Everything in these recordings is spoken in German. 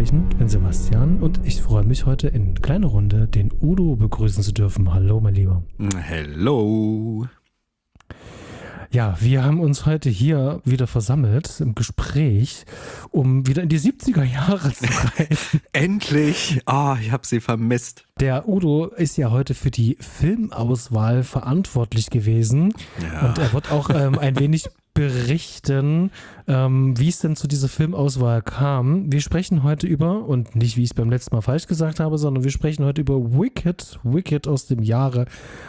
sprechen. Ich bin Sebastian und ich freue mich heute in kleiner Runde den Udo begrüßen zu dürfen. Hallo, mein Lieber. Hello. Ja, wir haben uns heute hier wieder versammelt im Gespräch, um wieder in die 70er Jahre zu reisen. Endlich! Ich habe sie vermisst. Der Udo ist ja heute für die Filmauswahl verantwortlich gewesen. Ja. Und er wird auch ein wenig berichten, wie es denn zu dieser Filmauswahl kam. Wir sprechen heute über, und nicht wie ich es beim letzten Mal falsch gesagt habe, sondern wir sprechen heute über Wicked aus dem Jahre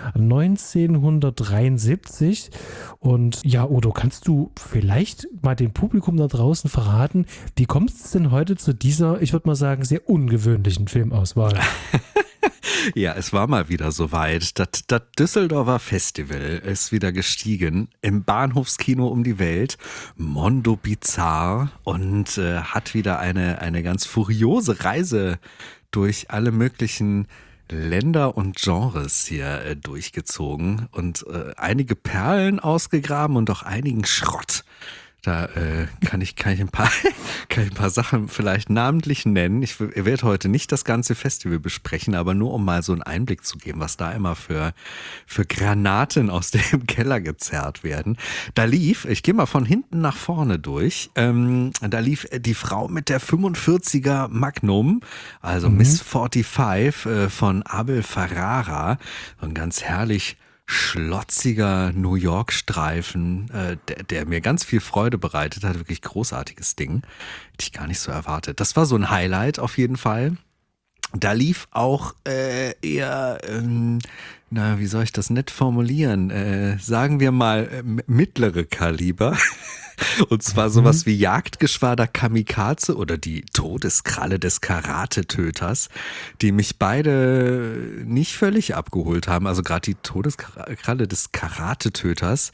1973. Und ja, Udo, kannst du vielleicht mal dem Publikum da draußen verraten, wie kommt es denn heute zu dieser, ich würde mal sagen, sehr ungewöhnlichen Filmauswahl? Ja, es war mal wieder soweit. Das Düsseldorfer Festival ist wieder gestiegen im Bahnhofskino um die Welt, Mondo Bizarre, und hat wieder eine ganz furiose Reise durch alle möglichen Länder und Genres hier durchgezogen und einige Perlen ausgegraben und auch einigen Schrott. Da kann ich ein paar Sachen vielleicht namentlich nennen. Ich werde heute nicht das ganze Festival besprechen, aber nur um mal so einen Einblick zu geben, was da immer für Granaten aus dem Keller gezerrt werden. Da lief, ich gehe mal von hinten nach vorne durch, da lief die Frau mit der 45er Magnum, also Miss 45 von Abel Ferrara, und ganz herrlich schlotziger New York-Streifen, der mir ganz viel Freude bereitet hat. Wirklich großartiges Ding. Hätte ich gar nicht so erwartet. Das war so ein Highlight auf jeden Fall. Da lief auch eher, wie soll ich das nett formulieren? Sagen wir mal mittlere Kaliber. Und zwar sowas wie Jagdgeschwader Kamikaze oder die Todeskralle des Karate-Töters, die mich beide nicht völlig abgeholt haben. Also gerade die Todeskralle des Karate-Töters.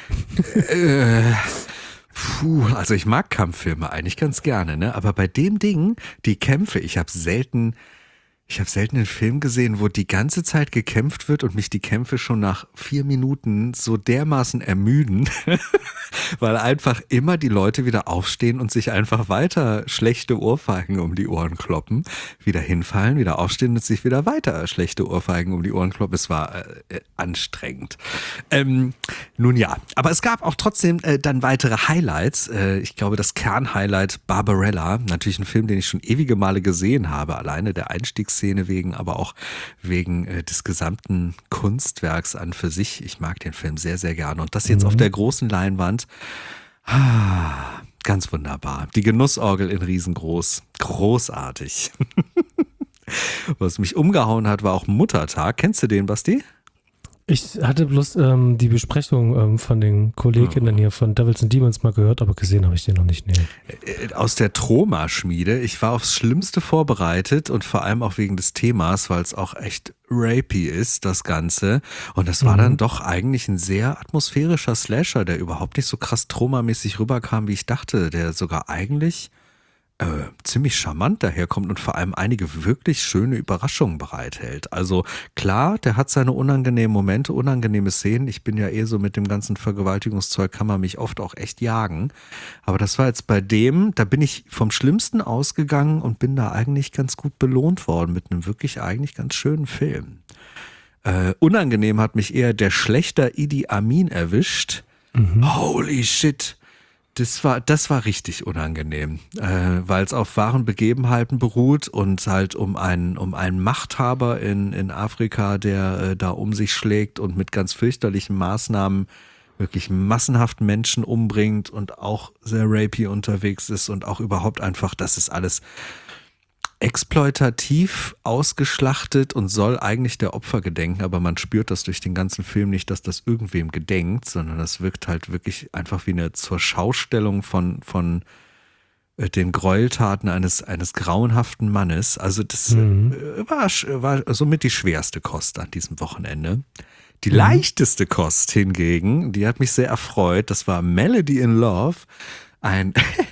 Also ich mag Kampffilme eigentlich ganz gerne, ne? Aber bei dem Ding, die Kämpfe, ich habe selten einen Film gesehen, wo die ganze Zeit gekämpft wird und mich die Kämpfe schon nach 4 Minuten so dermaßen ermüden, weil einfach immer die Leute wieder aufstehen und sich einfach weiter schlechte Ohrfeigen um die Ohren kloppen, wieder hinfallen, wieder aufstehen und sich wieder weiter schlechte Ohrfeigen um die Ohren kloppen. Es war anstrengend. Nun ja, aber es gab auch trotzdem dann weitere Highlights. Ich glaube, das Kernhighlight Barbarella, natürlich ein Film, den ich schon ewige Male gesehen habe, alleine der Einstiegsszene wegen, aber auch wegen des gesamten Kunstwerks an für sich. Ich mag den Film sehr, sehr gerne. Und das jetzt auf der großen Leinwand, ganz wunderbar. Die Genussorgel in riesengroß. Großartig. Was mich umgehauen hat, war auch Muttertag. Kennst du den, Basti? Ich hatte bloß die Besprechung von den Kolleginnen hier von Devils and Demons mal gehört, aber gesehen habe ich den noch nicht. Nee. Aus der Troma-Schmiede. Ich war aufs Schlimmste vorbereitet und vor allem auch wegen des Themas, weil es auch echt rapey ist, das Ganze. Und das war dann doch eigentlich ein sehr atmosphärischer Slasher, der überhaupt nicht so krass Troma-mäßig rüberkam, wie ich dachte. Der sogar eigentlich ziemlich charmant daherkommt und vor allem einige wirklich schöne Überraschungen bereithält. Also klar, der hat seine unangenehmen Momente, unangenehme Szenen. Ich bin ja so mit dem ganzen Vergewaltigungszeug, kann man mich oft auch echt jagen. Aber das war jetzt bei dem, da bin ich vom Schlimmsten ausgegangen und bin da eigentlich ganz gut belohnt worden mit einem wirklich eigentlich ganz schönen Film. Unangenehm hat mich eher der Schlächter Idi Amin erwischt. Holy shit. Das war richtig unangenehm, weil es auf wahren Begebenheiten beruht und halt um einen Machthaber in Afrika, der da um sich schlägt und mit ganz fürchterlichen Maßnahmen wirklich massenhaft Menschen umbringt und auch sehr rapey unterwegs ist und auch überhaupt einfach, das ist alles exploitativ ausgeschlachtet und soll eigentlich der Opfer gedenken, aber man spürt das durch den ganzen Film nicht, dass das irgendwem gedenkt, sondern das wirkt halt wirklich einfach wie eine Zurschaustellung von den Gräueltaten eines grauenhaften Mannes. Also das war somit die schwerste Kost an diesem Wochenende. Die leichteste Kost hingegen, die hat mich sehr erfreut, das war Melody in Love, ein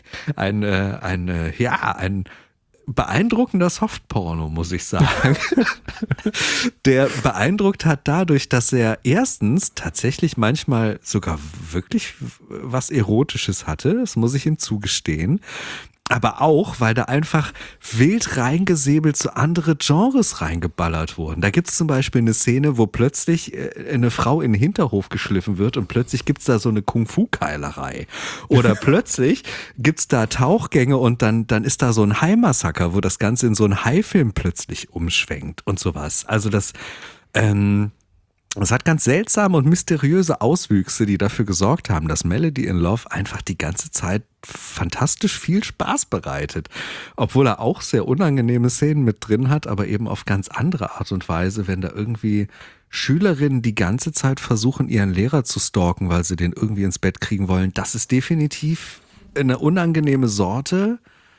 beeindruckender Softporno, muss ich sagen. Der beeindruckt hat dadurch, dass er erstens tatsächlich manchmal sogar wirklich was Erotisches hatte, das muss ich ihm zugestehen. Aber auch, weil da einfach wild reingesäbelt so andere Genres reingeballert wurden. Da gibt es zum Beispiel eine Szene, wo plötzlich eine Frau in den Hinterhof geschliffen wird und plötzlich gibt es da so eine Kung-Fu-Keilerei. Oder plötzlich gibt es da Tauchgänge und dann ist da so ein Hai-Massaker, wo das Ganze in so einen Hai-Film plötzlich umschwenkt und sowas. Also das hat ganz seltsame und mysteriöse Auswüchse, die dafür gesorgt haben, dass Melody in Love einfach die ganze Zeit fantastisch viel Spaß bereitet. Obwohl er auch sehr unangenehme Szenen mit drin hat, aber eben auf ganz andere Art und Weise, wenn da irgendwie Schülerinnen die ganze Zeit versuchen, ihren Lehrer zu stalken, weil sie den irgendwie ins Bett kriegen wollen. Das ist definitiv eine unangenehme Sorte.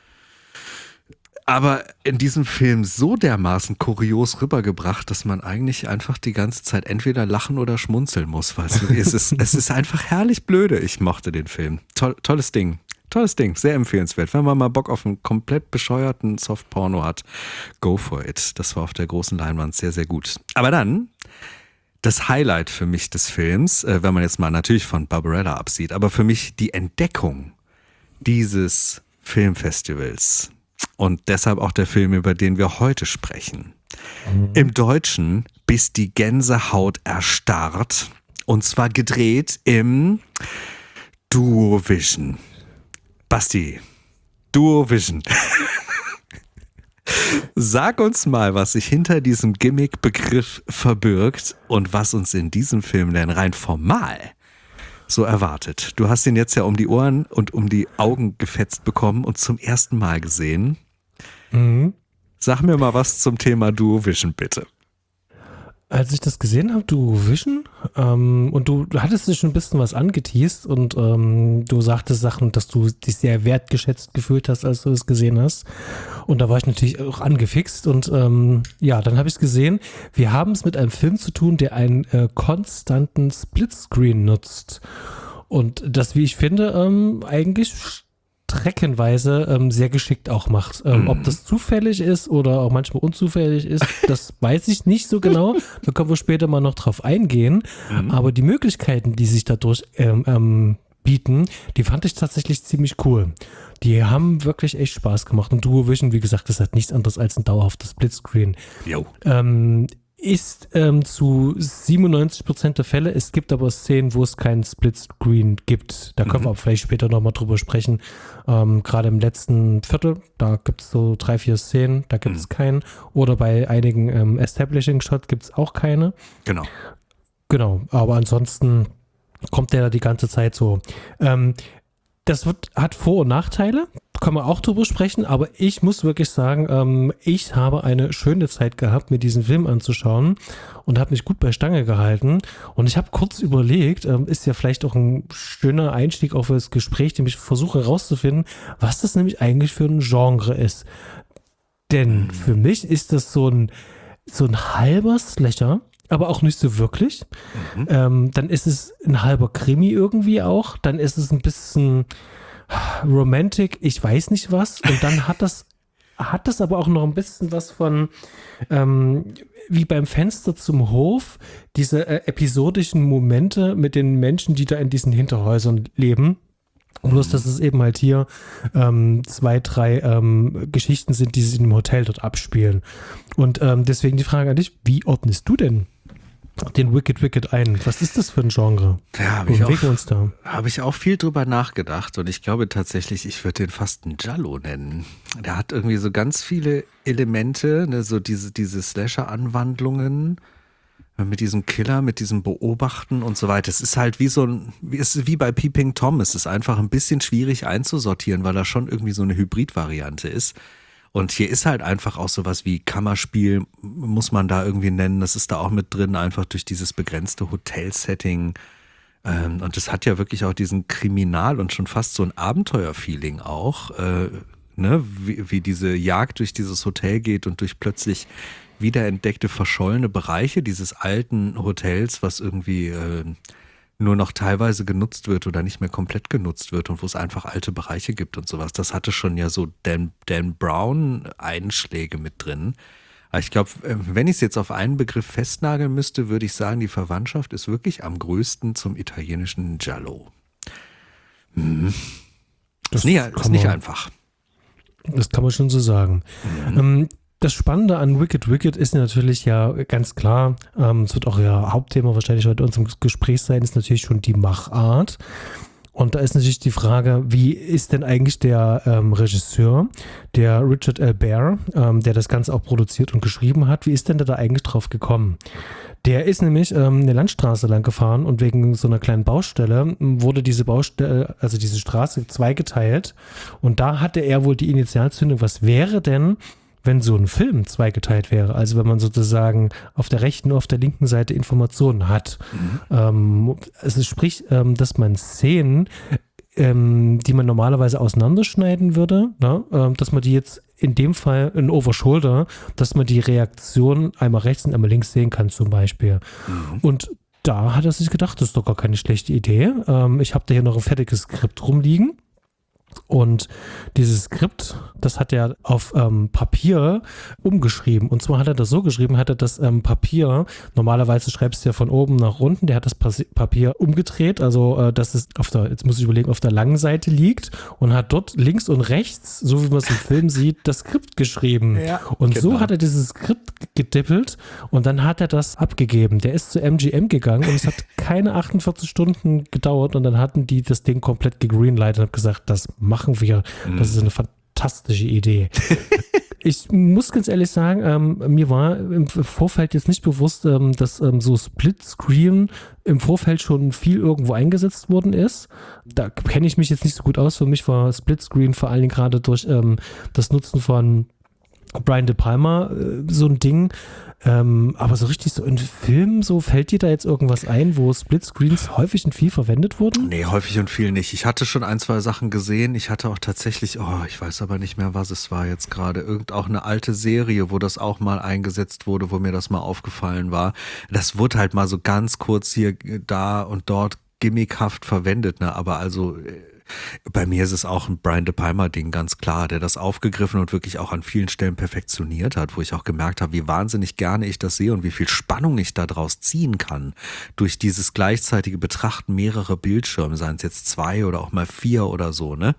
Aber in diesem Film so dermaßen kurios rübergebracht, dass man eigentlich einfach die ganze Zeit entweder lachen oder schmunzeln muss. Weil es ist einfach herrlich blöde. Ich mochte den Film. Tolles Ding. Tolles Ding, sehr empfehlenswert. Wenn man mal Bock auf einen komplett bescheuerten Softporno hat, go for it. Das war auf der großen Leinwand sehr, sehr gut. Aber dann das Highlight für mich des Films, wenn man jetzt mal natürlich von Barbarella absieht, aber für mich die Entdeckung dieses Filmfestivals. Und deshalb auch der Film, über den wir heute sprechen. Im Deutschen Bis die Gänsehaut erstarrt. Und zwar gedreht im Duovision. Basti, Duovision. Sag uns mal, was sich hinter diesem Gimmick-Begriff verbirgt und was uns in diesem Film denn rein formal so erwartet. Du hast ihn jetzt ja um die Ohren und um die Augen gefetzt bekommen und zum ersten Mal gesehen. Sag mir mal was zum Thema Duovision, bitte. Als ich das gesehen habe, Duovision, und du hattest dich schon ein bisschen was angeteast und du sagtest Sachen, dass du dich sehr wertgeschätzt gefühlt hast, als du es gesehen hast. Und da war ich natürlich auch angefixt und ja, dann habe ich es gesehen. Wir haben es mit einem Film zu tun, der einen konstanten Splitscreen nutzt. Und das, wie ich finde, eigentlich streckenweise sehr geschickt auch macht. Ob das zufällig ist oder auch manchmal unzufällig ist, das weiß ich nicht so genau. Da können wir später mal noch drauf eingehen. Aber die Möglichkeiten, die sich dadurch bieten, die fand ich tatsächlich ziemlich cool. Die haben wirklich echt Spaß gemacht. Und Duovision, wie gesagt, das hat nichts anderes als ein dauerhaftes Splitscreen. Jo. Ist zu 97% der Fälle. Es gibt aber Szenen, wo es keinen Splitscreen gibt. Da können wir auch vielleicht später nochmal drüber sprechen. Gerade im letzten Viertel, da gibt es so 3-4 Szenen, da gibt es keinen. Oder bei einigen Establishing Shots gibt es auch keine. Genau, aber ansonsten kommt der da die ganze Zeit so. Das hat Vor- und Nachteile, können wir auch drüber sprechen, aber ich muss wirklich sagen, ich habe eine schöne Zeit gehabt, mir diesen Film anzuschauen und habe mich gut bei Stange gehalten. Und ich habe kurz überlegt, ist ja vielleicht auch ein schöner Einstieg auf das Gespräch, dem ich versuche herauszufinden, was das nämlich eigentlich für ein Genre ist. Denn für mich ist das so ein halber Slasher, aber auch nicht so wirklich. Dann ist es ein halber Krimi irgendwie auch. Dann ist es ein bisschen Romantic, ich weiß nicht was. Und dann hat das aber auch noch ein bisschen was von wie beim Fenster zum Hof, diese episodischen Momente mit den Menschen, die da in diesen Hinterhäusern leben. Bloß, dass es eben halt hier 2, 3 Geschichten sind, die sich in dem Hotel dort abspielen. Und deswegen die Frage an dich, wie ordnest du denn den Wicked ein? Was ist das für ein Genre? Ja, habe ich auch viel drüber nachgedacht und ich glaube tatsächlich, ich würde den fast einen Giallo nennen. Der hat irgendwie so ganz viele Elemente, ne, so diese Slasher-Anwandlungen mit diesem Killer, mit diesem Beobachten und so weiter. Es ist halt wie bei Peeping Tom. Es ist einfach ein bisschen schwierig einzusortieren, weil da schon irgendwie so eine Hybrid-Variante ist. Und hier ist halt einfach auch sowas wie Kammerspiel, muss man da irgendwie nennen. Das ist da auch mit drin, einfach durch dieses begrenzte Hotelsetting. Und das hat ja wirklich auch diesen Kriminal- und schon fast so ein Abenteuer-Feeling auch. Ne? Wie diese Jagd durch dieses Hotel geht und durch plötzlich wiederentdeckte, verschollene Bereiche dieses alten Hotels, was irgendwie nur noch teilweise genutzt wird oder nicht mehr komplett genutzt wird und wo es einfach alte Bereiche gibt und sowas. Das hatte schon ja so Dan Brown-Einschläge mit drin. Aber ich glaube, wenn ich es jetzt auf einen Begriff festnageln müsste, würde ich sagen, die Verwandtschaft ist wirklich am größten zum italienischen Giallo. Das ist nicht einfach. Das kann man schon so sagen. Das Spannende an Wicked ist natürlich ja ganz klar, es wird auch ja Hauptthema wahrscheinlich heute in unserem Gespräch sein, ist natürlich schon die Machart. Und da ist natürlich die Frage, wie ist denn eigentlich der Regisseur, der Richard L. Baer, der das Ganze auch produziert und geschrieben hat, wie ist denn der da eigentlich drauf gekommen? Der ist nämlich eine Landstraße lang gefahren und wegen so einer kleinen Baustelle wurde diese Baustelle, also diese Straße zweigeteilt und da hatte er wohl die Initialzündung, was wäre denn, wenn so ein Film zweigeteilt wäre, also wenn man sozusagen auf der rechten und auf der linken Seite Informationen hat. Also sprich, dass man Szenen, die man normalerweise auseinanderschneiden würde, dass man die jetzt in dem Fall in Overshoulder, dass man die Reaktion einmal rechts und einmal links sehen kann zum Beispiel. Und da hat er sich gedacht, das ist doch gar keine schlechte Idee. Ich habe da hier noch ein fertiges Skript rumliegen. Und dieses Skript, das hat er auf Papier umgeschrieben. Und zwar hat er das so geschrieben, hat er das Papier, normalerweise schreibst du ja von oben nach unten, der hat das Papier umgedreht, also dass es jetzt muss ich überlegen, auf der langen Seite liegt und hat dort links und rechts, so wie man es im Film sieht, das Skript geschrieben. Ja, und genau. So hat er dieses Skript gedippelt und dann hat er das abgegeben. Der ist zu MGM gegangen und es hat keine 48 Stunden gedauert und dann hatten die das Ding komplett gegreenlightet und haben gesagt, das machen wir. Das ist eine fantastische Idee. Ich muss ganz ehrlich sagen, mir war im Vorfeld jetzt nicht bewusst, dass so Splitscreen im Vorfeld schon viel irgendwo eingesetzt worden ist. Da kenne ich mich jetzt nicht so gut aus. Für mich war Splitscreen vor allen Dingen gerade durch das Nutzen von Brian De Palma so ein Ding. Aber so richtig so in Filmen, so fällt dir da jetzt irgendwas ein, wo Splitscreens häufig und viel verwendet wurden? Nee, häufig und viel nicht. Ich hatte schon ein, zwei Sachen gesehen. Ich hatte auch tatsächlich, ich weiß aber nicht mehr, was es war jetzt gerade. Auch eine alte Serie, wo das auch mal eingesetzt wurde, wo mir das mal aufgefallen war. Das wurde halt mal so ganz kurz hier, da und dort gimmickhaft verwendet, ne? Aber also bei mir ist es auch ein Brian De Palma-Ding, ganz klar, der das aufgegriffen und wirklich auch an vielen Stellen perfektioniert hat, wo ich auch gemerkt habe, wie wahnsinnig gerne ich das sehe und wie viel Spannung ich daraus ziehen kann durch dieses gleichzeitige Betrachten mehrerer Bildschirme, seien es jetzt 2 oder auch mal 4 oder so, ne?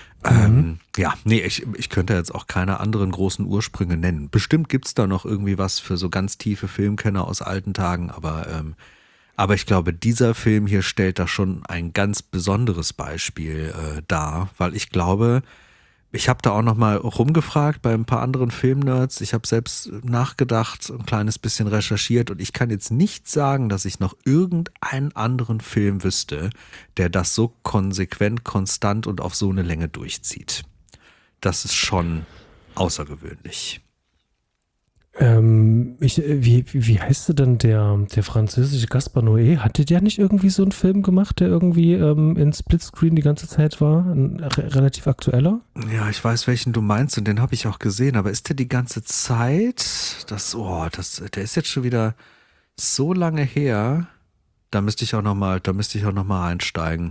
Ich könnte jetzt auch keine anderen großen Ursprünge nennen. Bestimmt gibt's da noch irgendwie was für so ganz tiefe Filmkenner aus alten Tagen, aber ich glaube, dieser Film hier stellt da schon ein ganz besonderes Beispiel dar, weil ich glaube, ich habe da auch noch mal rumgefragt bei ein paar anderen Filmnerds. Ich habe selbst nachgedacht, ein kleines bisschen recherchiert und ich kann jetzt nicht sagen, dass ich noch irgendeinen anderen Film wüsste, der das so konsequent, konstant und auf so eine Länge durchzieht. Das ist schon außergewöhnlich. Wie heißt denn der französische Gaspar Noé? Hatte der nicht irgendwie so einen Film gemacht, der irgendwie in Splitscreen die ganze Zeit war? Ein relativ aktueller? Ja, ich weiß, welchen du meinst und den habe ich auch gesehen, aber ist der die ganze Zeit? Der ist jetzt schon wieder so lange her. Da müsste ich auch noch mal einsteigen.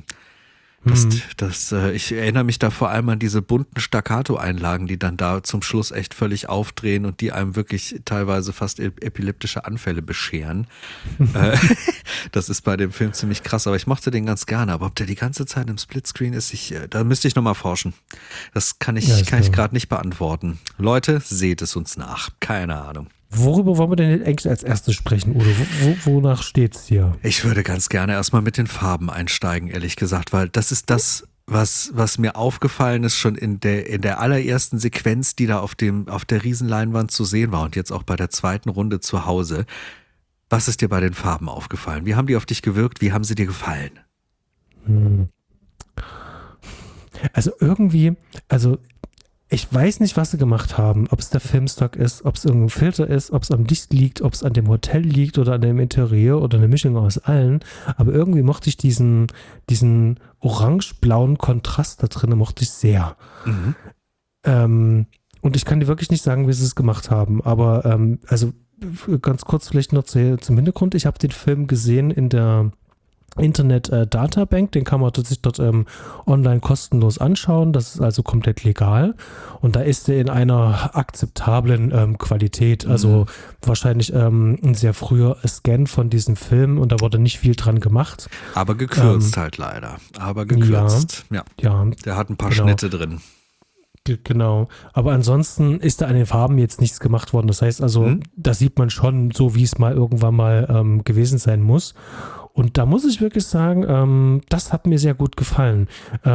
Ich erinnere mich da vor allem an diese bunten Staccato-Einlagen, die dann da zum Schluss echt völlig aufdrehen und die einem wirklich teilweise fast epileptische Anfälle bescheren. Das ist bei dem Film ziemlich krass, aber ich mochte den ganz gerne. Aber ob der die ganze Zeit im Splitscreen ist, da müsste ich nochmal forschen. Das kann ich gerade nicht beantworten. Leute, seht es uns nach. Keine Ahnung. Worüber wollen wir denn eigentlich als erstes sprechen, Udo? Wonach steht's hier? Ich würde ganz gerne erstmal mit den Farben einsteigen, ehrlich gesagt, weil das ist das, was mir aufgefallen ist, schon in der allerersten Sequenz, die da auf der Riesenleinwand zu sehen war und jetzt auch bei der zweiten Runde zu Hause. Was ist dir bei den Farben aufgefallen? Wie haben die auf dich gewirkt? Wie haben sie dir gefallen? Also ich weiß nicht, was sie gemacht haben, ob es der Filmstock ist, ob es irgendein Filter ist, ob es am Licht liegt, ob es an dem Hotel liegt oder an dem Interieur oder eine Mischung aus allen, aber irgendwie mochte ich diesen orange-blauen Kontrast da drin, mochte ich sehr. Und ich kann dir wirklich nicht sagen, wie sie es gemacht haben, aber ganz kurz vielleicht noch zum Hintergrund, ich habe den Film gesehen in der Internet-Databank, den kann man sich dort online kostenlos anschauen, das ist also komplett legal und da ist er in einer akzeptablen Qualität, also wahrscheinlich ein sehr früher Scan von diesem Film und da wurde nicht viel dran gemacht. Aber gekürzt halt leider, Ja, der hat ein paar Schnitte drin. Genau. Aber ansonsten ist da an den Farben jetzt nichts gemacht worden. Das heißt also, da sieht man schon so, wie es mal irgendwann mal gewesen sein muss. Und da muss ich wirklich sagen, das hat mir sehr gut gefallen.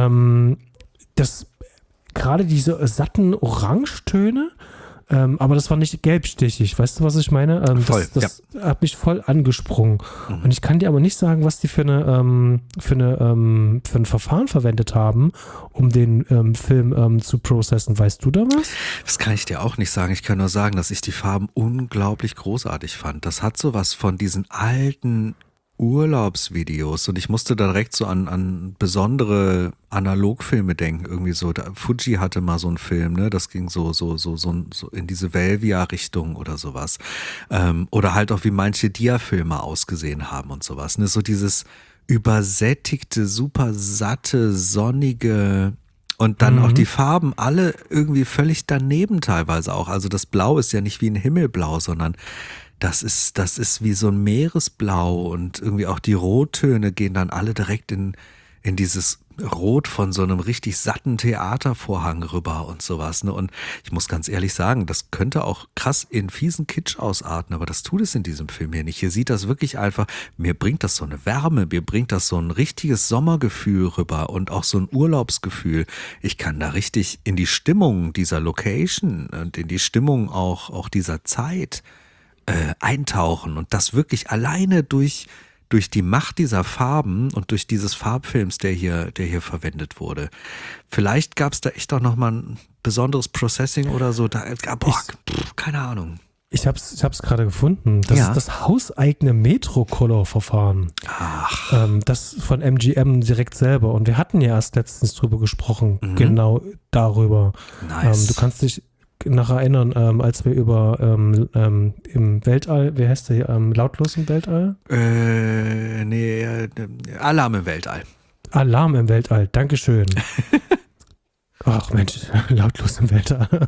Gerade diese satten Orangetöne, aber das war nicht gelbstichig. Weißt du, was ich meine? Voll, das hat mich voll angesprungen. Und ich kann dir aber nicht sagen, was die für ein Verfahren verwendet haben, um den Film zu processen. Weißt du da was? Das kann ich dir auch nicht sagen. Ich kann nur sagen, dass ich die Farben unglaublich großartig fand. Das hat sowas von diesen alten Urlaubsvideos und ich musste da direkt so an besondere Analogfilme denken, irgendwie so. Fuji hatte mal so einen Film, ne? Das ging so in diese Velvia-Richtung oder sowas. Oder halt auch wie manche Dia-Filme ausgesehen haben und sowas. Ne? So dieses übersättigte, super satte, sonnige und dann auch die Farben alle irgendwie völlig daneben teilweise auch. Also das Blau ist ja nicht wie ein Himmelblau, sondern das ist wie so ein Meeresblau und irgendwie auch die Rottöne gehen dann alle direkt in dieses Rot von so einem richtig satten Theatervorhang rüber und sowas. Ne? Und ich muss ganz ehrlich sagen, das könnte auch krass in fiesen Kitsch ausarten, aber das tut es in diesem Film hier nicht. Hier sieht das wirklich einfach, mir bringt das so eine Wärme, mir bringt das so ein richtiges Sommergefühl rüber und auch so ein Urlaubsgefühl. Ich kann da richtig in die Stimmung dieser Location und in die Stimmung auch dieser Zeit eintauchen und das wirklich alleine durch die Macht dieser Farben und durch dieses Farbfilms, der hier verwendet wurde. Vielleicht gab es da echt auch nochmal ein besonderes Processing oder so. Keine Ahnung. Ich hab's gerade gefunden. Das ist das hauseigene Metro-Color-Verfahren. Ach. Das von MGM direkt selber. Und wir hatten ja erst letztens drüber gesprochen, genau darüber. Nice. Du kannst dich noch erinnern, als wir über im Weltall, wie heißt der hier, lautlos im Weltall? Alarm im Weltall. Alarm im Weltall, Dankeschön. Ach Mensch, lautlos im Weltall.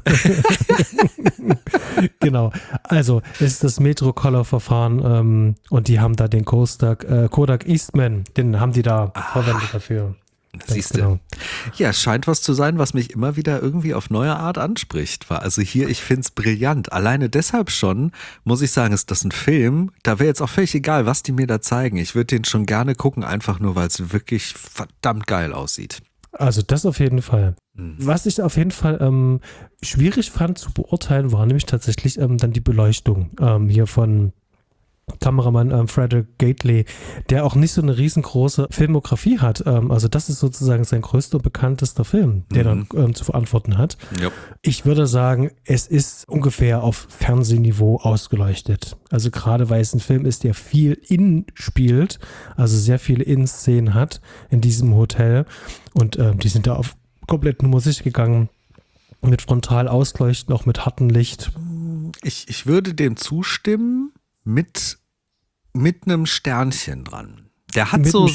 Genau, also es ist das Metro-Color-Verfahren und die haben da den Kodak Eastman, den haben die da verwendet dafür. Siehst du. Genau. Ja, es scheint was zu sein, was mich immer wieder irgendwie auf neue Art anspricht. Also hier, ich finde es brillant. Alleine deshalb schon, muss ich sagen, ist das ein Film, da wäre jetzt auch völlig egal, was die mir da zeigen. Ich würde den schon gerne gucken, einfach nur, weil es wirklich verdammt geil aussieht. Also das auf jeden Fall. Was ich auf jeden Fall schwierig fand zu beurteilen, war nämlich tatsächlich dann die Beleuchtung hier von Kameramann Frederick Gately, der auch nicht so eine riesengroße Filmografie hat. Also das ist sozusagen sein größter und bekanntester Film, der dann zu verantworten hat. Yep. Ich würde sagen, es ist ungefähr auf Fernsehniveau ausgeleuchtet. Also gerade weil es ein Film ist, der viel innen spielt, also sehr viele Innenszenen hat in diesem Hotel und die sind da auf komplett Nummer sicher gegangen. Mit frontal ausleuchten, auch mit hartem Licht. Ich würde dem zustimmen. Mit einem Sternchen dran. Der hat so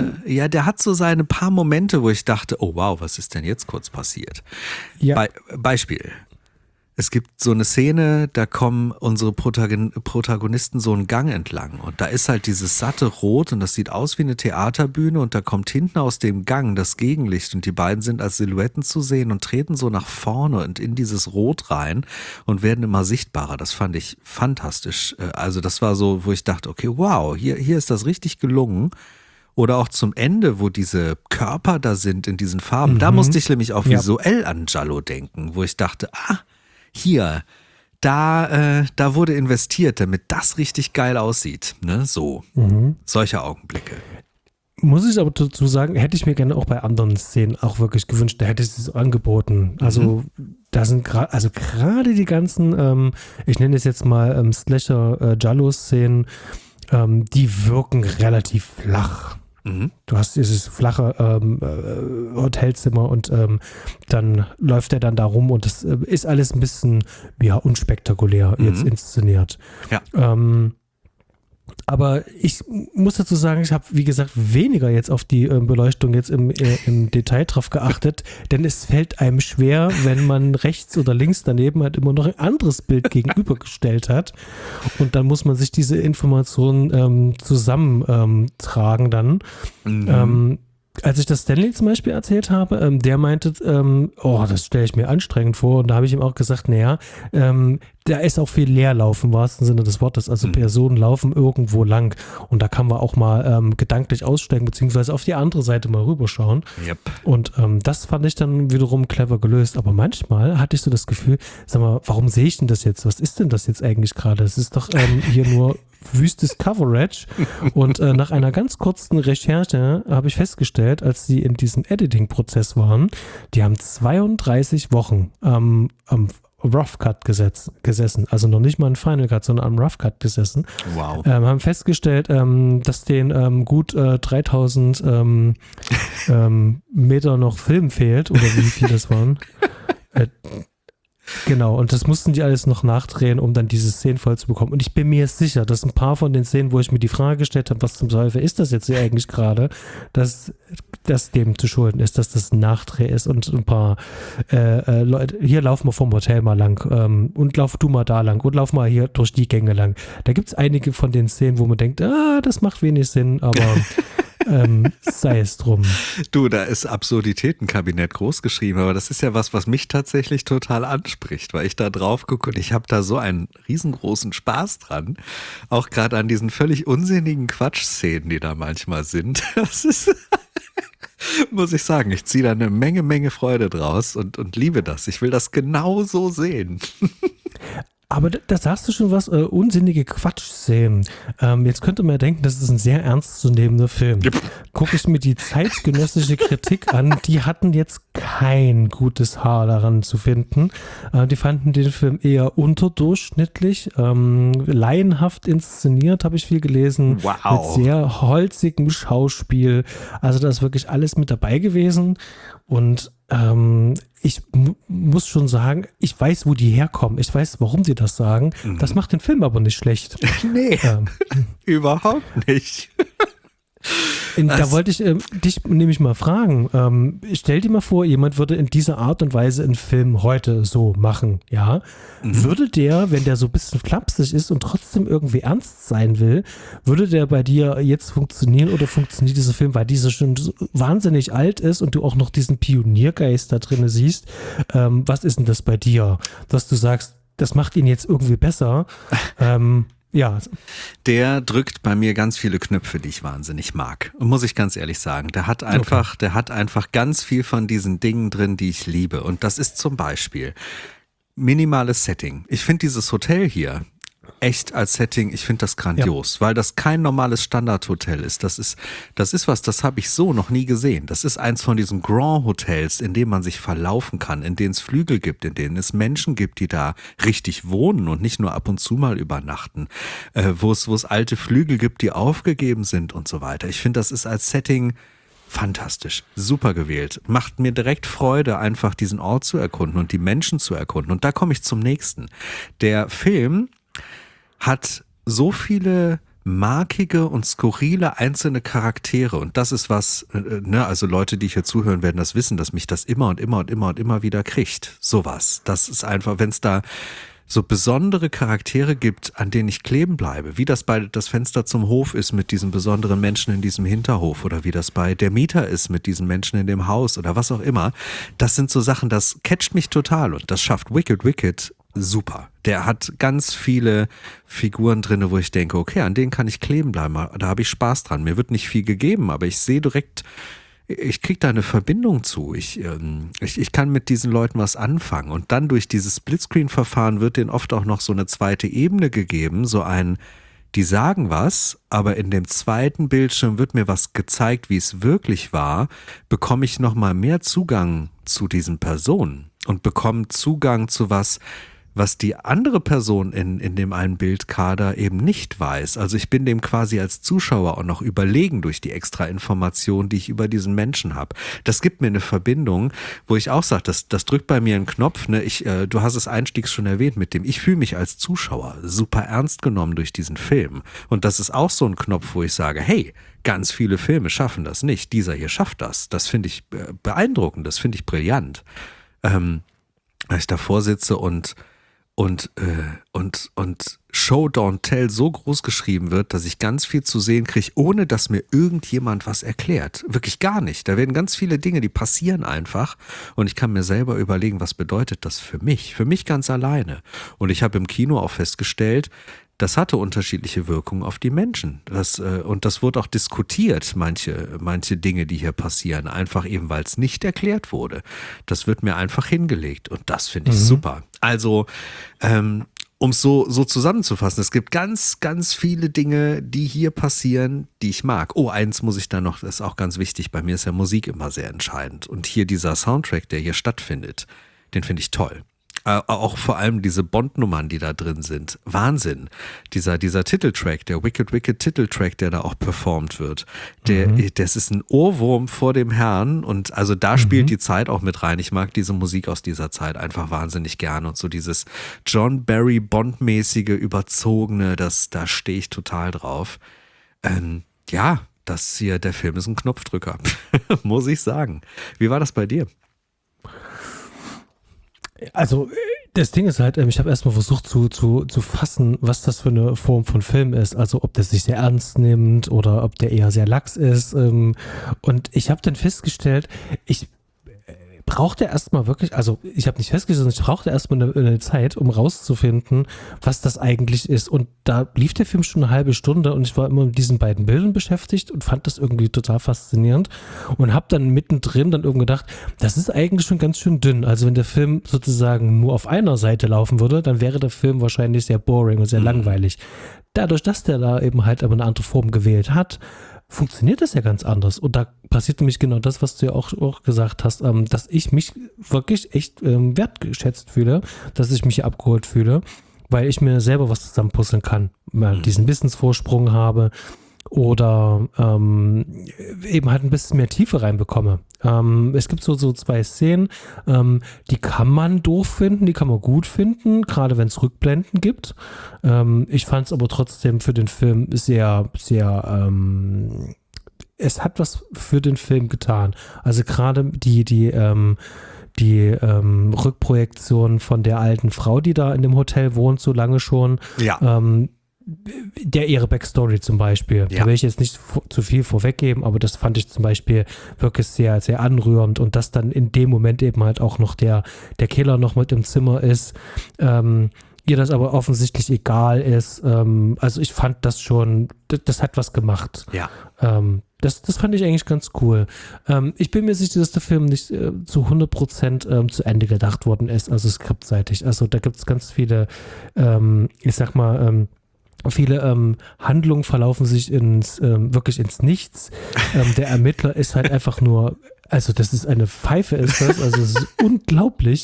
seine paar Momente, wo ich dachte, oh wow, was ist denn jetzt kurz passiert? Ja. Beispiel. Es gibt so eine Szene, da kommen unsere Protagonisten so einen Gang entlang und da ist halt dieses satte Rot und das sieht aus wie eine Theaterbühne und da kommt hinten aus dem Gang das Gegenlicht und die beiden sind als Silhouetten zu sehen und treten so nach vorne und in dieses Rot rein und werden immer sichtbarer. Das fand ich fantastisch. Also das war so, wo ich dachte, okay, wow, hier ist das richtig gelungen. Oder auch zum Ende, wo diese Körper da sind in diesen Farben. Da musste ich nämlich auch visuell an Giallo denken, wo ich dachte, hier, da wurde investiert, damit das richtig geil aussieht. Ne? So, solche Augenblicke. Muss ich aber dazu sagen, hätte ich mir gerne auch bei anderen Szenen auch wirklich gewünscht, da hätte ich es angeboten. Also da sind gerade die ganzen, ich nenne es jetzt mal Slasher-Giallo-Szenen, die wirken relativ flach. Du hast dieses flache Hotelzimmer und dann läuft er dann da rum und das ist alles ein bisschen unspektakulär jetzt inszeniert. Ja. Aber ich muss dazu sagen, ich habe, wie gesagt, weniger jetzt auf die Beleuchtung jetzt im Detail drauf geachtet, denn es fällt einem schwer, wenn man rechts oder links daneben halt immer noch ein anderes Bild gegenübergestellt hat und dann muss man sich diese Informationen zusammentragen dann. als ich das Stanley zum Beispiel erzählt habe, der meinte, das stelle ich mir anstrengend vor. Und da habe ich ihm auch gesagt, naja, da ist auch viel Leerlauf im wahrsten Sinne des Wortes. Also Personen laufen irgendwo lang und da kann man auch mal gedanklich aussteigen, beziehungsweise auf die andere Seite mal rüberschauen. Yep. Und das fand ich dann wiederum clever gelöst. Aber manchmal hatte ich so das Gefühl, sag mal, warum sehe ich denn das jetzt? Was ist denn das jetzt eigentlich gerade? Es ist doch hier nur wüstes Coverage. Und nach einer ganz kurzen Recherche habe ich festgestellt, als sie in diesem Editing-Prozess waren, die haben 32 Wochen am Rough Cut gesessen, also noch nicht mal ein Final Cut, sondern am Rough Cut gesessen. Wow. Haben festgestellt, dass denen gut 3000 Meter noch Film fehlt, oder wie viel das waren. Genau, und das mussten die alles noch nachdrehen, um dann diese Szenen voll zu bekommen. Und ich bin mir sicher, dass ein paar von den Szenen, wo ich mir die Frage gestellt habe, was zum Teufel ist das jetzt hier eigentlich gerade, dass das dem zu schulden ist, dass das ein Nachdreh ist und ein paar Leute, hier laufen wir vom Hotel mal lang und lauf du mal da lang und lauf mal hier durch die Gänge lang. Da gibt es einige von den Szenen, wo man denkt, das macht wenig Sinn, aber sei es drum. Du, da ist Absurditätenkabinett groß geschrieben, aber das ist ja was mich tatsächlich total anspricht, weil ich da drauf gucke und ich habe da so einen riesengroßen Spaß dran. Auch gerade an diesen völlig unsinnigen Quatschszenen, die da manchmal sind. Das ist, muss ich sagen, ich ziehe da eine Menge Freude draus und liebe das. Ich will das genau so sehen. Aber da sagst du schon was, unsinnige Quatschszenen. Jetzt könnte man ja denken, das ist ein sehr ernstzunehmender Film. Gucke ich mir die zeitgenössische Kritik an, die hatten jetzt kein gutes Haar daran zu finden. Die fanden den Film eher unterdurchschnittlich, laienhaft inszeniert, habe ich viel gelesen. Wow. Mit sehr holzigem Schauspiel. Also da ist wirklich alles mit dabei gewesen. Und ich muss schon sagen, ich weiß, wo die herkommen. Ich weiß, warum die das sagen. Das macht den Film aber nicht schlecht. Nee, überhaupt nicht. Da wollte ich dich nämlich mal fragen. Stell dir mal vor, jemand würde in dieser Art und Weise einen Film heute so machen, ja? Würde der, wenn der so ein bisschen flapsig ist und trotzdem irgendwie ernst sein will, würde der bei dir jetzt funktionieren oder funktioniert dieser Film, weil dieser schon so wahnsinnig alt ist und du auch noch diesen Pioniergeist da drin siehst? Was ist denn das bei dir, dass du sagst, das macht ihn jetzt irgendwie besser? Ja. Der drückt bei mir ganz viele Knöpfe, die ich wahnsinnig mag. Und muss ich ganz ehrlich sagen, der hat einfach ganz viel von diesen Dingen drin, die ich liebe. Und das ist zum Beispiel minimales Setting. Ich finde dieses Hotel hier echt als Setting, ich finde das grandios, weil das kein normales Standardhotel ist. Das ist was, das habe ich so noch nie gesehen. Das ist eins von diesen Grand Hotels, in dem man sich verlaufen kann, in denen es Flügel gibt, in denen es Menschen gibt, die da richtig wohnen und nicht nur ab und zu mal übernachten, wo es alte Flügel gibt, die aufgegeben sind und so weiter. Ich finde, das ist als Setting fantastisch, super gewählt. Macht mir direkt Freude, einfach diesen Ort zu erkunden und die Menschen zu erkunden. Und da komme ich zum nächsten. Der Film hat so viele markige und skurrile einzelne Charaktere und das ist was, also Leute, die hier zuhören, werden das wissen, dass mich das immer wieder kriegt. Sowas. Das ist einfach, wenn es da so besondere Charaktere gibt, an denen ich kleben bleibe, wie das bei Das Fenster zum Hof ist mit diesen besonderen Menschen in diesem Hinterhof oder wie das bei Der Mieter ist mit diesen Menschen in dem Haus oder was auch immer, das sind so Sachen, das catcht mich total und das schafft Wicked super. Der hat ganz viele Figuren drin, wo ich denke, okay, an denen kann ich kleben bleiben, da habe ich Spaß dran. Mir wird nicht viel gegeben, aber ich sehe direkt, ich kriege da eine Verbindung zu. Ich kann mit diesen Leuten was anfangen. Und dann durch dieses Splitscreen-Verfahren wird denen oft auch noch so eine zweite Ebene gegeben, die sagen was, aber in dem zweiten Bildschirm wird mir was gezeigt, wie es wirklich war, bekomme ich nochmal mehr Zugang zu diesen Personen und bekomme Zugang zu was die andere Person in dem einen Bildkader eben nicht weiß. Also ich bin dem quasi als Zuschauer auch noch überlegen durch die extra Information, die ich über diesen Menschen habe. Das gibt mir eine Verbindung, wo ich auch sage, das drückt bei mir einen Knopf. Ne? Du hast es einstiegs schon erwähnt mit dem, ich fühle mich als Zuschauer super ernst genommen durch diesen Film. Und das ist auch so ein Knopf, wo ich sage, hey, ganz viele Filme schaffen das nicht. Dieser hier schafft das. Das finde ich beeindruckend, das finde ich brillant. Als ich davor sitze und und Show Don't Tell so groß geschrieben wird, dass ich ganz viel zu sehen kriege, ohne dass mir irgendjemand was erklärt. Wirklich gar nicht. Da werden ganz viele Dinge, die passieren einfach und ich kann mir selber überlegen, was bedeutet das für mich ganz alleine. Und ich habe im Kino auch festgestellt, das hatte unterschiedliche Wirkungen auf die Menschen. Und das wurde auch diskutiert, manche Dinge, die hier passieren, einfach eben, weil es nicht erklärt wurde. Das wird mir einfach hingelegt und das finde ich super. Also, um es so zusammenzufassen, es gibt ganz, ganz viele Dinge, die hier passieren, die ich mag. Oh, eins muss ich da noch, das ist auch ganz wichtig, bei mir ist ja Musik immer sehr entscheidend. Und hier dieser Soundtrack, der hier stattfindet, den finde ich toll. Auch vor allem diese Bond-Nummern, die da drin sind. Wahnsinn. Dieser Titeltrack, der Wicked Wicked Titeltrack, der da auch performt wird. Das ist ein Ohrwurm vor dem Herrn und also da spielt die Zeit auch mit rein. Ich mag diese Musik aus dieser Zeit einfach wahnsinnig gerne und so dieses John Barry Bond-mäßige, überzogene, da stehe ich total drauf. Ja, das hier, der Film ist ein Knopfdrücker, muss ich sagen. Wie war das bei dir? Also das Ding ist halt, ich habe erstmal versucht zu fassen, was das für eine Form von Film ist. Also ob der sich sehr ernst nimmt oder ob der eher sehr lax ist. Und ich habe dann festgestellt, ich brauchte erstmal wirklich, also ich habe nicht festgestellt, sondern ich brauchte erstmal eine Zeit, um rauszufinden, was das eigentlich ist. Und da lief der Film schon eine halbe Stunde und ich war immer mit diesen beiden Bildern beschäftigt und fand das irgendwie total faszinierend und habe dann mittendrin dann irgendwie gedacht, das ist eigentlich schon ganz schön dünn. Also wenn der Film sozusagen nur auf einer Seite laufen würde, dann wäre der Film wahrscheinlich sehr boring und sehr langweilig. Dadurch, dass der da eben halt aber eine andere Form gewählt hat, funktioniert das ja ganz anders. Und da passiert nämlich genau das, was du ja auch gesagt hast, dass ich mich wirklich echt wertgeschätzt fühle, dass ich mich hier abgeholt fühle, weil ich mir selber was zusammenpuzzeln kann. Mal diesen Wissensvorsprung habe oder eben halt ein bisschen mehr Tiefe reinbekomme. Es gibt so zwei Szenen, die kann man doof finden, die kann man gut finden, gerade wenn es Rückblenden gibt. Ich fand es aber trotzdem für den Film sehr, sehr, es hat was für den Film getan. Also gerade die Rückprojektion von der alten Frau, die da in dem Hotel wohnt, so lange schon. Ja. Ihre Backstory zum Beispiel. Ja. Da will ich jetzt nicht zu viel vorweggeben, aber das fand ich zum Beispiel wirklich sehr, sehr anrührend und dass dann in dem Moment eben halt auch noch der Killer noch mit im Zimmer ist, ihr das aber offensichtlich egal ist. Also ich fand das schon, das hat was gemacht. Ja. Das fand ich eigentlich ganz cool. Ich bin mir sicher, dass der Film nicht zu 100% zu Ende gedacht worden ist, also skriptseitig. Also da gibt es ganz viele, ich sag mal, viele Handlungen verlaufen sich wirklich ins Nichts. Der Ermittler ist halt einfach nur, also das ist eine Pfeife, ist das, also es ist unglaublich.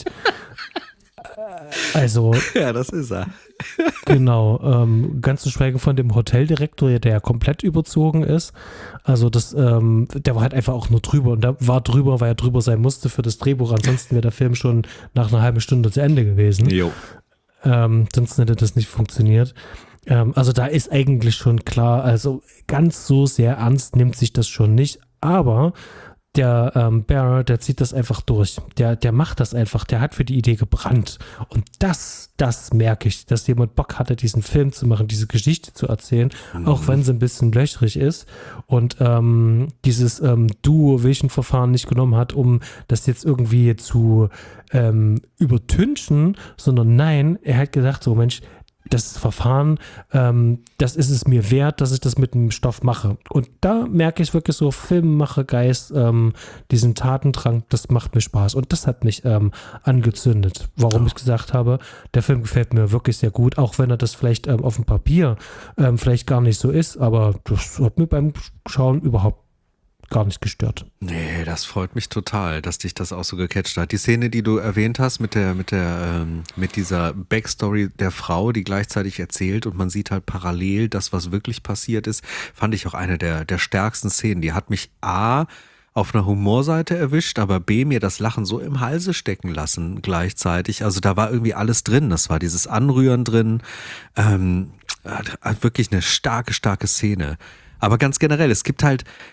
Also Ja, das ist er. genau, ganz zu schweigen von dem Hoteldirektor, der ja komplett überzogen ist. Also der war halt einfach auch nur drüber und da war drüber, weil er drüber sein musste für das Drehbuch. Ansonsten wäre der Film schon nach einer halben Stunde zu Ende gewesen. Jo. Sonst hätte das nicht funktioniert. Also da ist eigentlich schon klar, also ganz so sehr ernst nimmt sich das schon nicht, aber der Bear, der zieht das einfach durch. Der macht das einfach, der hat für die Idee gebrannt. Und das merke ich, dass jemand Bock hatte, diesen Film zu machen, diese Geschichte zu erzählen, auch wenn sie ein bisschen löchrig ist und dieses Duo-Vision-Verfahren nicht genommen hat, um das jetzt irgendwie zu übertünchen, sondern nein, er hat gesagt, so Mensch, das Verfahren, das ist es mir wert, dass ich das mit dem Stoff mache. Und da merke ich wirklich so Filmemachergeist, diesen Tatendrang, das macht mir Spaß. Und das hat mich angezündet. Warum ich gesagt habe, der Film gefällt mir wirklich sehr gut, auch wenn er das vielleicht auf dem Papier vielleicht gar nicht so ist, aber das hat mir beim Schauen überhaupt gar nicht gestört. Nee, das freut mich total, dass dich das auch so gecatcht hat. Die Szene, die du erwähnt hast mit dieser Backstory der Frau, die gleichzeitig erzählt und man sieht halt parallel das, was wirklich passiert ist, fand ich auch eine der stärksten Szenen. Die hat mich A, auf einer Humorseite erwischt, aber B, mir das Lachen so im Halse stecken lassen gleichzeitig. Also da war irgendwie alles drin. Das war dieses Anrühren drin. Wirklich eine starke, starke Szene. Aber ganz generell, es gibt halt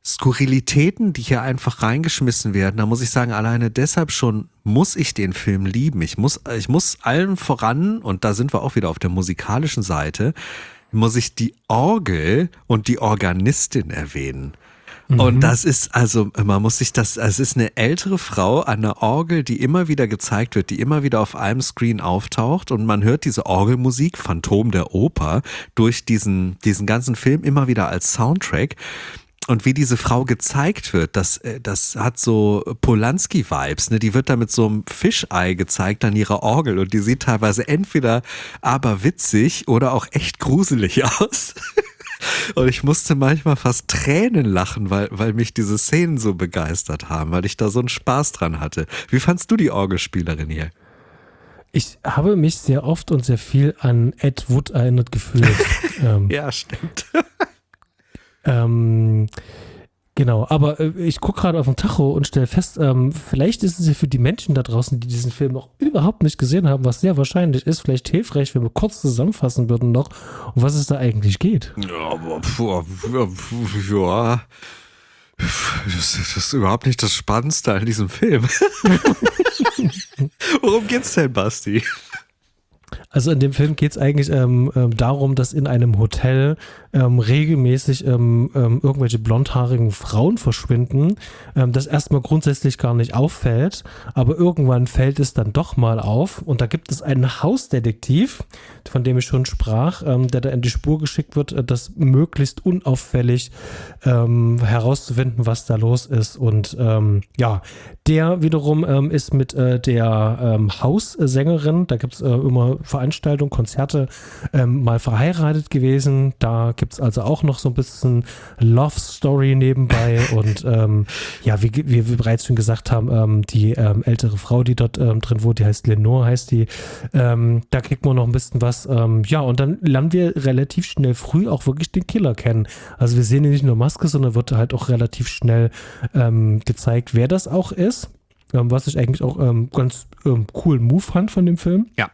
Skurrilitäten, die hier einfach reingeschmissen werden, da muss ich sagen, alleine deshalb schon muss ich den Film lieben. Ich muss allen voran, und da sind wir auch wieder auf der musikalischen Seite, muss ich die Orgel und die Organistin erwähnen. Und das ist, also man muss sich das, es ist eine ältere Frau an der Orgel, die immer wieder gezeigt wird, die immer wieder auf einem Screen auftaucht und man hört diese Orgelmusik, Phantom der Oper, durch diesen ganzen Film immer wieder als Soundtrack. Und wie diese Frau gezeigt wird, das hat so Polanski-Vibes, ne? Die wird da mit so einem Fischei gezeigt an ihrer Orgel und die sieht teilweise entweder aber witzig oder auch echt gruselig aus. Und ich musste manchmal fast Tränen lachen, weil mich diese Szenen so begeistert haben, weil ich da so einen Spaß dran hatte. Wie fandst du die Orgelspielerin hier? Ich habe mich sehr oft und sehr viel an Ed Wood erinnert gefühlt. Ja, stimmt. Genau, aber ich gucke gerade auf den Tacho und stelle fest, vielleicht ist es ja für die Menschen da draußen, die diesen Film noch überhaupt nicht gesehen haben, was sehr wahrscheinlich ist, vielleicht hilfreich, wenn wir kurz zusammenfassen würden noch, um was es da eigentlich geht. Ja, aber ja, das ist überhaupt nicht das Spannendste an diesem Film. Worum geht's denn, Basti? Also in dem Film geht es eigentlich darum, dass in einem Hotel regelmäßig irgendwelche blondhaarigen Frauen verschwinden, das erstmal grundsätzlich gar nicht auffällt, aber irgendwann fällt es dann doch mal auf und da gibt es einen Hausdetektiv, von dem ich schon sprach, der da in die Spur geschickt wird, das möglichst unauffällig herauszufinden, was da los ist und ja, der wiederum ist mit der Haussängerin, da gibt es immer Veranstaltungen, Konzerte, mal verheiratet gewesen. Da gibt es also auch noch so ein bisschen Love Story nebenbei und ja, wie wir bereits schon gesagt haben, die ältere Frau, die dort drin wohnt, die heißt Lenore, heißt die. Da kriegt man noch ein bisschen was. Ja, und dann lernen wir relativ schnell früh auch wirklich den Killer kennen. Also wir sehen nicht nur Maske, sondern wird halt auch relativ schnell gezeigt, wer das auch ist. Was ich eigentlich auch ganz coolen Move fand von dem Film. Ja.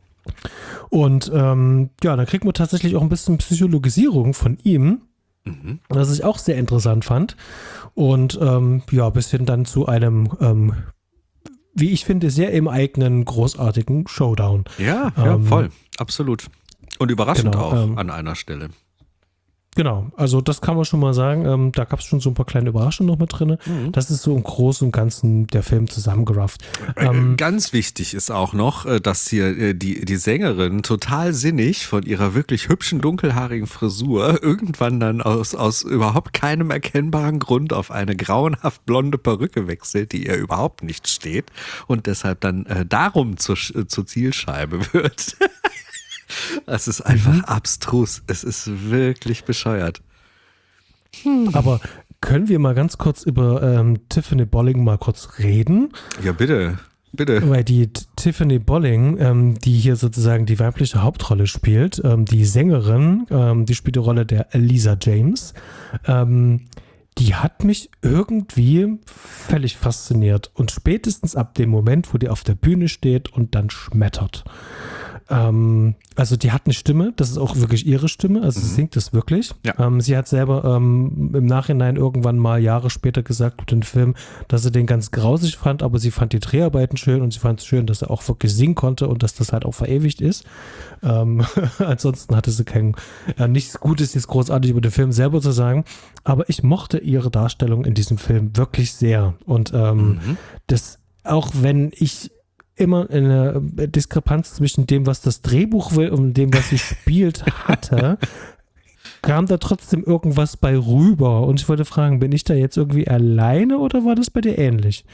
Und ja, dann kriegt man tatsächlich auch ein bisschen Psychologisierung von ihm, was ich auch sehr interessant fand. Und ja, bis hin dann zu einem, wie ich finde, sehr im eigenen, großartigen Showdown. Ja, voll, absolut. Und überraschend genau, auch an einer Stelle. Genau, also das kann man schon mal sagen. Da gab es schon so ein paar kleine Überraschungen noch mit drin. Das ist so im Großen und Ganzen der Film zusammengerafft. Ganz wichtig ist auch noch, dass hier die Sängerin total sinnig von ihrer wirklich hübschen dunkelhaarigen Frisur irgendwann dann aus überhaupt keinem erkennbaren Grund auf eine grauenhaft blonde Perücke wechselt, die ihr überhaupt nicht steht und deshalb dann darum zur Zielscheibe wird. Es ist einfach abstrus. Es ist wirklich bescheuert. Aber können wir mal ganz kurz über Tiffany Bolling mal kurz reden? Ja, bitte. Bitte. Weil die Tiffany Bolling, die hier sozusagen die weibliche Hauptrolle spielt, die Sängerin, die spielt die Rolle der Lisa James, die hat mich irgendwie völlig fasziniert. Und spätestens ab dem Moment, wo die auf der Bühne steht und dann schmettert. Also die hat eine Stimme, das ist auch wirklich ihre Stimme, also sie singt das wirklich. Ja. Sie hat selber im Nachhinein irgendwann mal Jahre später gesagt mit dem Film, dass sie den ganz grausig fand, aber sie fand die Dreharbeiten schön und sie fand es schön, dass er auch wirklich singen konnte und dass das halt auch verewigt ist. Ansonsten hatte sie nichts Gutes jetzt großartig über den Film selber zu sagen, aber ich mochte ihre Darstellung in diesem Film wirklich sehr und das, auch wenn ich immer eine Diskrepanz zwischen dem, was das Drehbuch will und dem, was sie spielt, hatte, kam da trotzdem irgendwas bei rüber. Und ich wollte fragen, bin ich da jetzt irgendwie alleine oder war das bei dir ähnlich?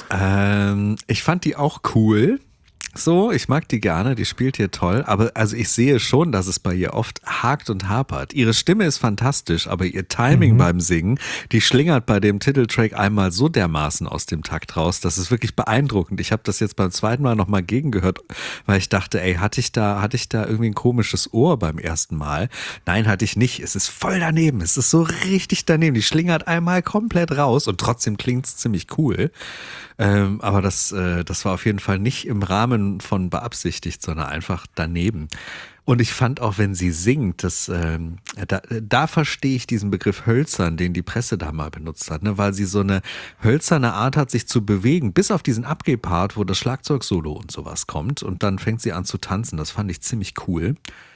Ich fand die auch cool. So, ich mag die gerne, die spielt hier toll, aber also ich sehe schon, dass es bei ihr oft hakt und hapert. Ihre Stimme ist fantastisch, aber ihr Timing beim Singen, die schlingert bei dem Titeltrack einmal so dermaßen aus dem Takt raus, das ist wirklich beeindruckend. Ich habe das jetzt beim zweiten Mal nochmal gegengehört, weil ich dachte, ey, hatte ich da irgendwie ein komisches Ohr beim ersten Mal? Nein, hatte ich nicht. Es ist voll daneben, es ist so richtig daneben. Die schlingert einmal komplett raus und trotzdem klingt es ziemlich cool. Aber das war auf jeden Fall nicht im Rahmen von beabsichtigt, sondern einfach daneben. Und ich fand auch, wenn sie singt, da verstehe ich diesen Begriff hölzern, den die Presse da mal benutzt hat, ne? Weil sie so eine hölzerne Art hat, sich zu bewegen, bis auf diesen Abgehpart, wo das Schlagzeugsolo und sowas kommt. Und dann fängt sie an zu tanzen. Das fand ich ziemlich cool.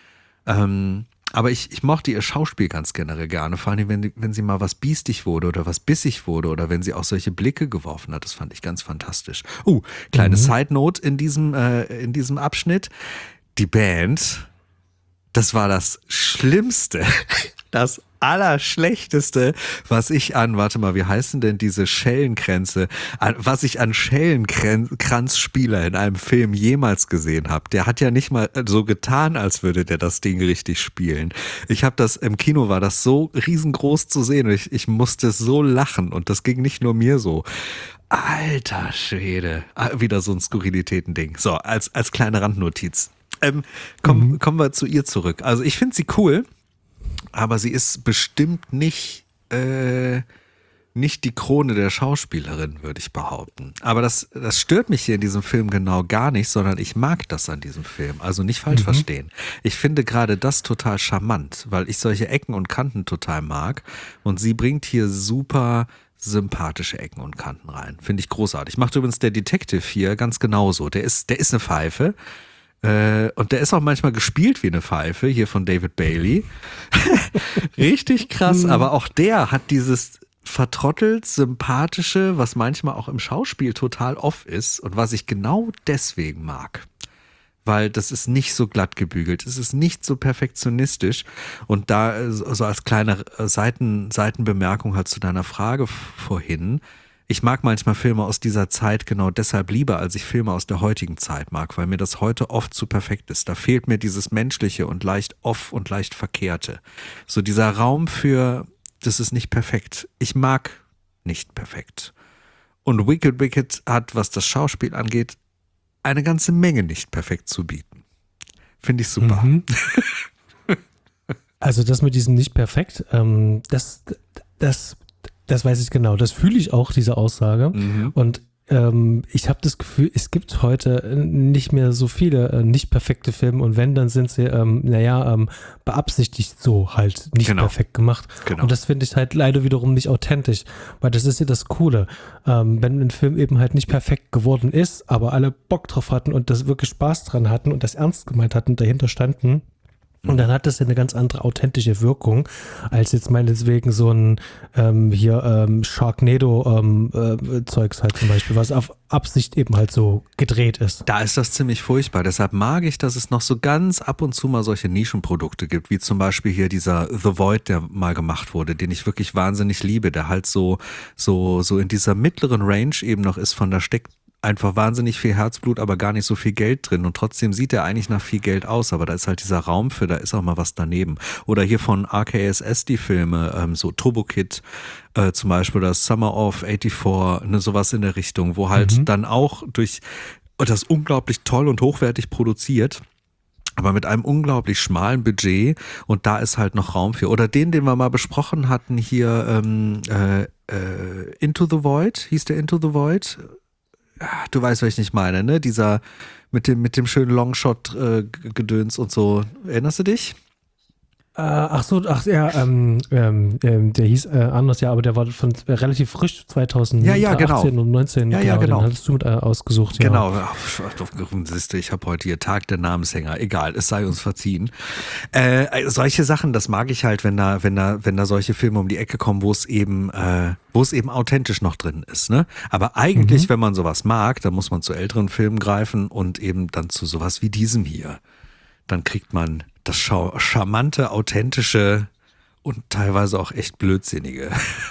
Aber ich mochte ihr Schauspiel ganz generell gerne, vor allem wenn sie mal was biestig wurde oder was bissig wurde oder wenn sie auch solche Blicke geworfen hat, das fand ich ganz fantastisch. Kleine Side Note in diesem Abschnitt, die Band, das war das Schlimmste, das Allerschlechteste, was ich warte mal, wie heißen denn diese Schellenkränze, was ich an Schellenkranzspieler in einem Film jemals gesehen habe. Der hat ja nicht mal so getan, als würde der das Ding richtig spielen. Im Kino war das so riesengroß zu sehen und ich musste so lachen und das ging nicht nur mir so. Alter Schwede, wieder so ein Skurrilitäten-Ding. So, als kleine Randnotiz. Kommen wir zu ihr zurück. Also ich finde sie cool, aber sie ist bestimmt nicht die Krone der Schauspielerin, würde ich behaupten. Aber das stört mich hier in diesem Film genau gar nicht, sondern ich mag das an diesem Film. Also nicht falsch verstehen. Ich finde gerade das total charmant, weil ich solche Ecken und Kanten total mag. Und sie bringt hier super sympathische Ecken und Kanten rein. Finde ich großartig. Macht übrigens der Detective hier ganz genauso. Der ist eine Pfeife. Und der ist auch manchmal gespielt wie eine Pfeife, hier von David Bailey. Richtig krass, aber auch der hat dieses vertrottelt sympathische, was manchmal auch im Schauspiel total off ist und was ich genau deswegen mag. Weil das ist nicht so glatt gebügelt, es ist nicht so perfektionistisch und da so als kleine Seitenbemerkung halt zu deiner Frage vorhin, ich mag manchmal Filme aus dieser Zeit genau deshalb lieber, als ich Filme aus der heutigen Zeit mag, weil mir das heute oft zu perfekt ist. Da fehlt mir dieses Menschliche und leicht off und leicht Verkehrte. So dieser Raum für, das ist nicht perfekt. Ich mag nicht perfekt. Und Wicked hat, was das Schauspiel angeht, eine ganze Menge nicht perfekt zu bieten. Finde ich super. Also das mit diesem nicht perfekt, das weiß ich genau. Das fühle ich auch, diese Aussage. Und ich habe das Gefühl, es gibt heute nicht mehr so viele nicht perfekte Filme und wenn, dann sind sie, beabsichtigt so halt nicht perfekt gemacht. Genau. Und das finde ich halt leider wiederum nicht authentisch, weil das ist ja das Coole. Wenn ein Film eben halt nicht perfekt geworden ist, aber alle Bock drauf hatten und das wirklich Spaß dran hatten und das ernst gemeint hatten und dahinter standen, und dann hat das ja eine ganz andere authentische Wirkung, als jetzt meinetwegen so ein Sharknado-Zeugs halt zum Beispiel, was auf Absicht eben halt so gedreht ist. Da ist das ziemlich furchtbar. Deshalb mag ich, dass es noch so ganz ab und zu mal solche Nischenprodukte gibt, wie zum Beispiel hier dieser The Void, der mal gemacht wurde, den ich wirklich wahnsinnig liebe, der halt so in dieser mittleren Range eben noch ist von da steckt einfach wahnsinnig viel Herzblut, aber gar nicht so viel Geld drin. Und trotzdem sieht er eigentlich nach viel Geld aus, aber da ist halt dieser Raum für, da ist auch mal was daneben. Oder hier von RKSS die Filme, so Turbo Kid zum Beispiel, das Summer of 84, ne, sowas in der Richtung, wo halt dann auch durch das unglaublich toll und hochwertig produziert, aber mit einem unglaublich schmalen Budget und da ist halt noch Raum für. Oder den wir mal besprochen hatten hier, Into the Void, hieß der Into the Void? Du weißt, was ich nicht meine, ne? Dieser mit dem schönen Longshot-Gedöns und so. Erinnerst du dich? Der hieß anders, ja, aber der war von relativ frisch, 2018 genau. und 19. Genau. Den hattest du mit ausgesucht. Ja. Genau, siehst du, ich habe heute hier Tag der Namenshänger. Egal, es sei uns verziehen. Solche Sachen, das mag ich halt, wenn da solche Filme um die Ecke kommen, wo es eben authentisch noch drin ist. Ne? Aber eigentlich, wenn man sowas mag, dann muss man zu älteren Filmen greifen und eben dann zu sowas wie diesem hier. Dann kriegt man das charmante, authentische und teilweise auch echt blödsinnige.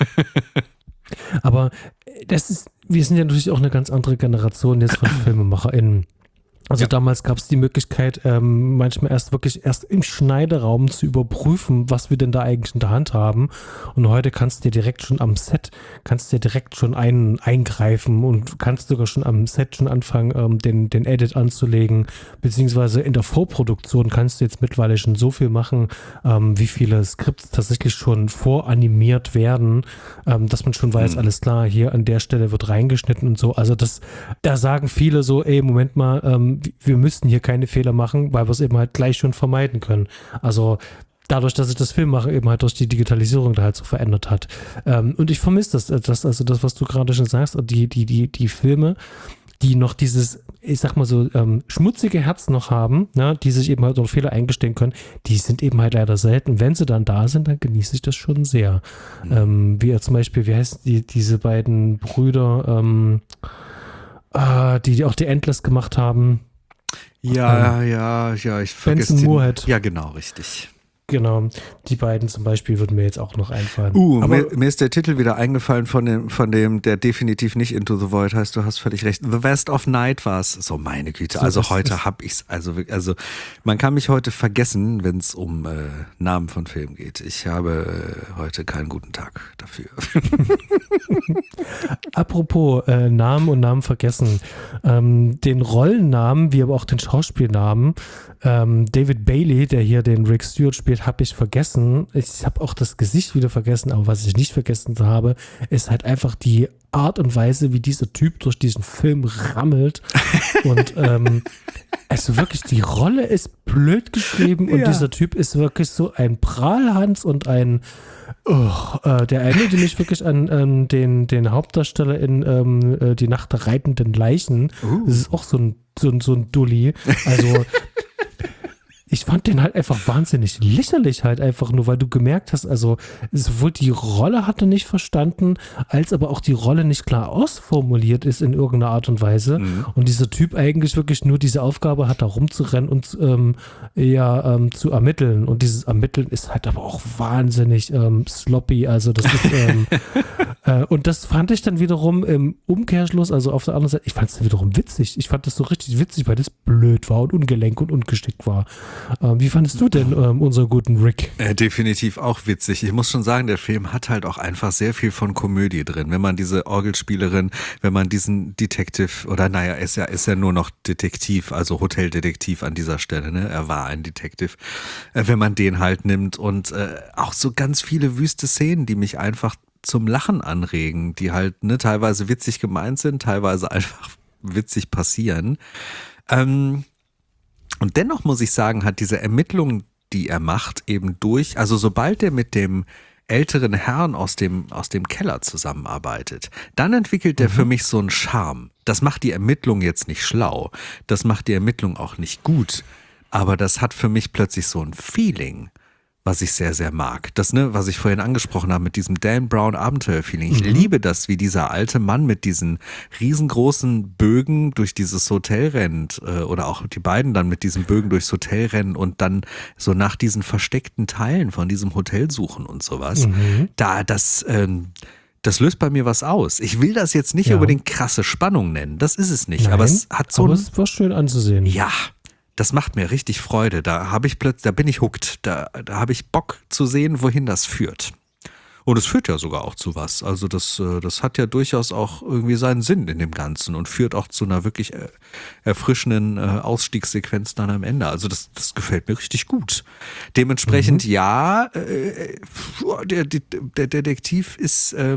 Aber wir sind ja natürlich auch eine ganz andere Generation jetzt von FilmemacherInnen. Also damals gab es die Möglichkeit, manchmal erst im Schneideraum zu überprüfen, was wir denn da eigentlich in der Hand haben. Und heute kannst du dir direkt schon am Set, eingreifen und kannst sogar schon am Set schon anfangen, den Edit anzulegen. Beziehungsweise in der Vorproduktion kannst du jetzt mittlerweile schon so viel machen, wie viele Skripts tatsächlich schon voranimiert werden, dass man schon weiß, alles klar, hier an der Stelle wird reingeschnitten und so. Also da sagen viele so, Moment mal, wir müssten hier keine Fehler machen, weil wir es eben halt gleich schon vermeiden können. Also dadurch, dass sich das Filmmachen eben halt durch die Digitalisierung da halt so verändert hat. Und ich vermisse das, also das, was du gerade schon sagst, die Filme, die noch dieses, ich sag mal so, schmutzige Herz noch haben, ne, die sich eben halt durch Fehler eingestehen können, die sind eben halt leider selten. Wenn sie dann da sind, dann genieße ich das schon sehr. Wie zum Beispiel, wie heißen diese beiden Brüder, die auch die Endless gemacht haben? Ja, ich vergesse Benson Moorhead. Ja, genau, richtig. Genau, die beiden zum Beispiel würden mir jetzt auch noch einfallen. Aber mir ist der Titel wieder eingefallen von dem, der definitiv nicht Into the Void heißt, du hast völlig recht. The West of Night war es. So, meine Güte. So, also heute habe ich es, also man kann mich heute vergessen, wenn es um Namen von Filmen geht. Ich habe heute keinen guten Tag dafür. Apropos Namen und Namen vergessen. Den Rollennamen, wie aber auch den Schauspielnamen, David Bailey, der hier den Rick Stewart spielt, habe ich vergessen. Ich habe auch das Gesicht wieder vergessen, aber was ich nicht vergessen habe, ist halt einfach die Art und Weise, wie dieser Typ durch diesen Film rammelt. Und also wirklich, die Rolle ist blöd geschrieben und dieser Typ ist wirklich so ein Prahlhans und ein der erinnerte mich wirklich an den Hauptdarsteller in Die Nacht der reitenden Leichen. Das ist auch so ein Dulli. Also ich fand den halt einfach wahnsinnig lächerlich halt einfach nur, weil du gemerkt hast, also sowohl die Rolle hat er nicht verstanden, als aber auch die Rolle nicht klar ausformuliert ist in irgendeiner Art und Weise. Und dieser Typ eigentlich wirklich nur diese Aufgabe hat, da rumzurennen und zu ermitteln. Und dieses Ermitteln ist halt aber auch wahnsinnig sloppy. Also das ist und das fand ich dann wiederum im Umkehrschluss, also auf der anderen Seite, ich fand es dann wiederum witzig. Ich fand das so richtig witzig, weil das blöd war und ungelenk und ungeschickt war. Wie fandest du denn unseren guten Rick? Definitiv auch witzig. Ich muss schon sagen, der Film hat halt auch einfach sehr viel von Komödie drin. Wenn man diese Orgelspielerin, wenn man diesen Detective, oder naja, ist ja nur noch Detektiv, also Hoteldetektiv an dieser Stelle, ne? Er war ein Detective. Wenn man den halt nimmt und auch so ganz viele wüste Szenen, die mich einfach zum Lachen anregen, die halt teilweise witzig gemeint sind, teilweise einfach witzig passieren. Und dennoch muss ich sagen, hat diese Ermittlung, die er macht, eben also sobald er mit dem älteren Herrn aus dem Keller zusammenarbeitet, dann entwickelt er für mich so einen Charme. Das macht die Ermittlung jetzt nicht schlau, das macht die Ermittlung auch nicht gut, aber das hat für mich plötzlich so ein Feeling, was ich sehr, sehr mag. Das, was ich vorhin angesprochen habe mit diesem Dan Brown Abenteuer-Feeling. Ich liebe das, wie dieser alte Mann mit diesen riesengroßen Bögen durch dieses Hotel rennt oder auch die beiden dann mit diesen Bögen durchs Hotel rennen und dann so nach diesen versteckten Teilen von diesem Hotel suchen und sowas. Das löst bei mir was aus. Ich will das jetzt nicht unbedingt krasse Spannung nennen. Das ist es nicht. Nein, aber es hat so es war schön anzusehen. Ja. Das macht mir richtig Freude. Da bin ich hooked. Da habe ich Bock zu sehen, wohin das führt. Und es führt ja sogar auch zu was. Also das hat ja durchaus auch irgendwie seinen Sinn in dem Ganzen und führt auch zu einer wirklich erfrischenden Ausstiegssequenz dann am Ende. Also das gefällt mir richtig gut. Dementsprechend der Detektiv ist, der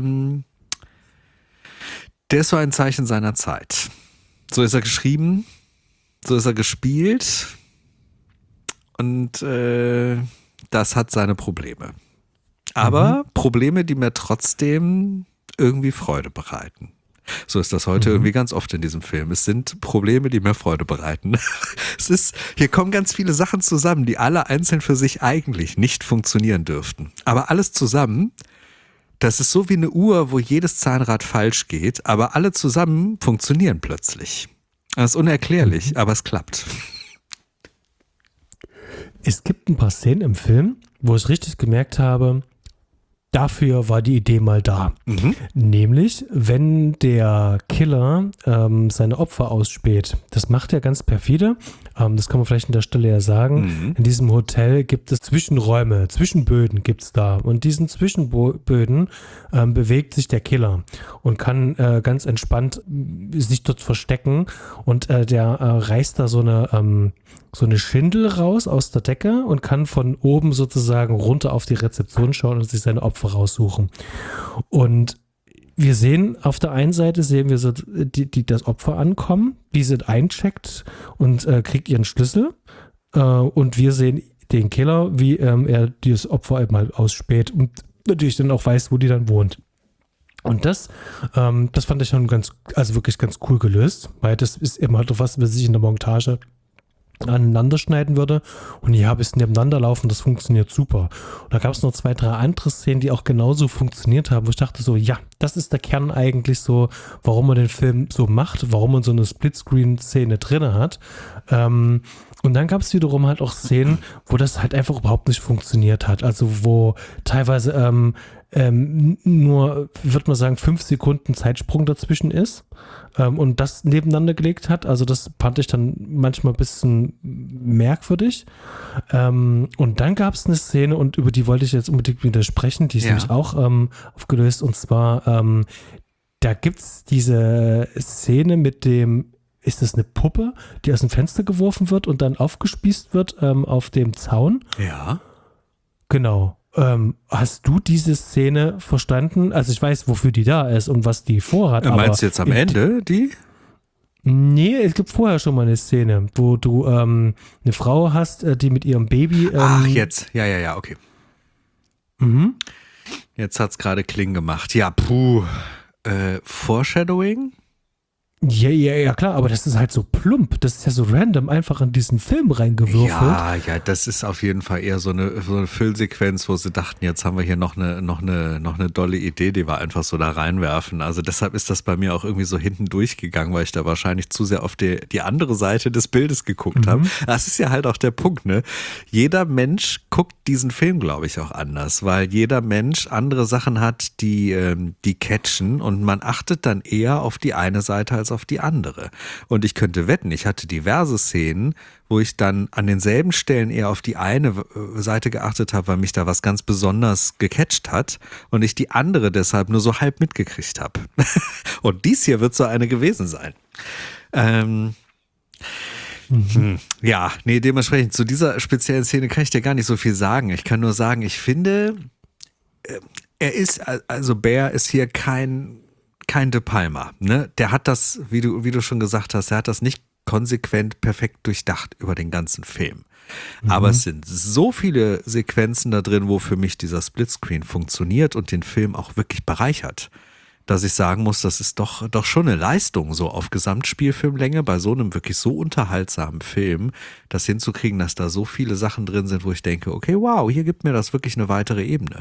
ist so ein Zeichen seiner Zeit. So ist er geschrieben. So ist er gespielt und das hat seine Probleme. Aber Probleme, die mir trotzdem irgendwie Freude bereiten. So ist das heute irgendwie ganz oft in diesem Film. Es sind Probleme, die mir Freude bereiten. Hier kommen ganz viele Sachen zusammen, die alle einzeln für sich eigentlich nicht funktionieren dürften. Aber alles zusammen, das ist so wie eine Uhr, wo jedes Zahnrad falsch geht, aber alle zusammen funktionieren plötzlich. Das ist unerklärlich, aber es klappt. Es gibt ein paar Szenen im Film, wo ich richtig gemerkt habe, dafür war die Idee mal da. Nämlich, wenn der Killer seine Opfer ausspäht. Das macht er ganz perfide. Das kann man vielleicht an der Stelle ja sagen. In diesem Hotel gibt es Zwischenräume, Zwischenböden gibt es da. Und diesen Zwischenböden bewegt sich der Killer und kann ganz entspannt sich dort verstecken. Und der reißt da so eine Schindel raus aus der Decke und kann von oben sozusagen runter auf die Rezeption schauen und sich seine Opfer raussuchen. Und wir sehen, auf der einen Seite sehen wir so das Opfer ankommen, die sind eincheckt und kriegt ihren Schlüssel. Und wir sehen den Killer, wie er dieses Opfer eben halt ausspäht und natürlich dann auch weiß, wo die dann wohnt. Und das fand ich schon wirklich ganz cool gelöst, weil das ist immer halt was, was sich in der Montage aneinander schneiden würde und hier habe ich es nebeneinander laufen, das funktioniert super. Und da gab es noch 2, 3 andere Szenen, die auch genauso funktioniert haben, wo ich dachte so, ja, das ist der Kern eigentlich so, warum man den Film so macht, warum man so eine Splitscreen-Szene drin hat. Und dann gab es wiederum halt auch Szenen, wo das halt einfach überhaupt nicht funktioniert hat. Also wo teilweise nur, würde man sagen, 5 Sekunden Zeitsprung dazwischen ist und das nebeneinander gelegt hat. Also das fand ich dann manchmal ein bisschen merkwürdig. Und dann gab es eine Szene, und über die wollte ich jetzt unbedingt wieder sprechen, die ist nämlich auch aufgelöst. Und zwar, da gibt es diese Szene mit dem, ist das eine Puppe, die aus dem Fenster geworfen wird und dann aufgespießt wird auf dem Zaun? Ja. Genau. Hast du diese Szene verstanden? Also ich weiß, wofür die da ist und was die vorhat. Meinst du jetzt am Ende die? Nee, es gibt vorher schon mal eine Szene, wo du eine Frau hast, die mit ihrem Baby... Ach, jetzt. Ja, okay. Mhm. Jetzt hat's gerade Kling gemacht. Ja, puh. Foreshadowing? Ja, klar, aber das ist halt so plump. Das ist ja so random einfach in diesen Film reingewürfelt. Ja, das ist auf jeden Fall eher so eine Füllsequenz, wo sie dachten, jetzt haben wir hier noch eine dolle Idee, die wir einfach so da reinwerfen. Also deshalb ist das bei mir auch irgendwie so hinten durchgegangen, weil ich da wahrscheinlich zu sehr auf die andere Seite des Bildes geguckt habe. Das ist ja halt auch der Punkt, ne? Jeder Mensch guckt diesen Film, glaube ich, auch anders, weil jeder Mensch andere Sachen hat, die catchen, und man achtet dann eher auf die eine Seite als auf die andere. Und ich könnte wetten, ich hatte diverse Szenen, wo ich dann an denselben Stellen eher auf die eine Seite geachtet habe, weil mich da was ganz besonders gecatcht hat und ich die andere deshalb nur so halb mitgekriegt habe. Und dies hier wird so eine gewesen sein. Ja, nee, dementsprechend zu dieser speziellen Szene kann ich dir gar nicht so viel sagen. Ich kann nur sagen, ich finde, Bear ist hier kein De Palma, ne? Der hat das, wie du schon gesagt hast, er hat das nicht konsequent perfekt durchdacht über den ganzen Film. Aber es sind so viele Sequenzen da drin, wo für mich dieser Splitscreen funktioniert und den Film auch wirklich bereichert, dass ich sagen muss, das ist doch schon eine Leistung, so auf Gesamtspielfilmlänge bei so einem wirklich so unterhaltsamen Film, das hinzukriegen, dass da so viele Sachen drin sind, wo ich denke, okay, wow, hier gibt mir das wirklich eine weitere Ebene.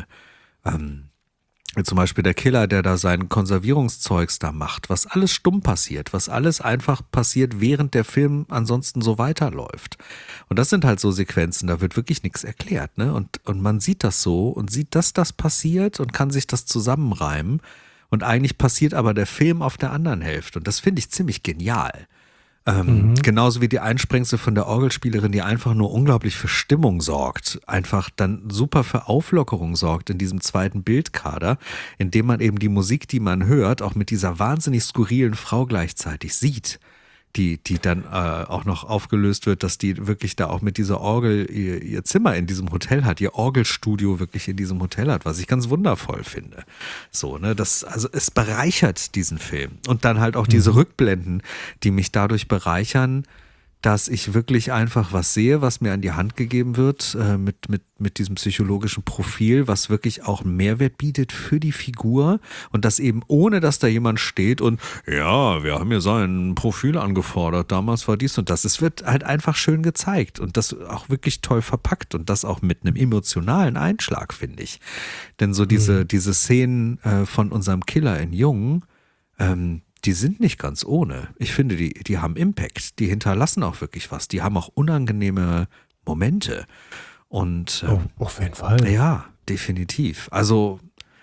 Zum Beispiel der Killer, der da sein Konservierungszeugs da macht, was alles stumm passiert, was alles einfach passiert, während der Film ansonsten so weiterläuft. Und das sind halt so Sequenzen, da wird wirklich nichts erklärt, ne? Und man sieht das so und sieht, dass das passiert und kann sich das zusammenreimen. Und eigentlich passiert aber der Film auf der anderen Hälfte. Und das finde ich ziemlich genial. Genauso wie die Einsprengsel von der Orgelspielerin, die einfach nur unglaublich für Stimmung sorgt, einfach dann super für Auflockerung sorgt in diesem zweiten Bildkader, indem man eben die Musik, die man hört, auch mit dieser wahnsinnig skurrilen Frau gleichzeitig sieht, die dann auch noch aufgelöst wird, dass die wirklich da auch mit dieser Orgel ihr Zimmer in diesem Hotel hat, ihr Orgelstudio wirklich in diesem Hotel hat, was ich ganz wundervoll finde. So, ne, also es bereichert diesen Film. Und dann halt auch diese Rückblenden, die mich dadurch bereichern, dass ich wirklich einfach was sehe, was mir an die Hand gegeben wird, mit diesem psychologischen Profil, was wirklich auch einen Mehrwert bietet für die Figur, und das eben ohne, dass da jemand steht und ja, wir haben hier sein Profil angefordert, damals war dies und das. Es wird halt einfach schön gezeigt und das auch wirklich toll verpackt und das auch mit einem emotionalen Einschlag, finde ich. Denn so diese Szenen von unserem Killer in Jung, die sind nicht ganz ohne. Ich finde, die haben Impact. Die hinterlassen auch wirklich was. Die haben auch unangenehme Momente. Und auf jeden Fall. Ja, definitiv. Also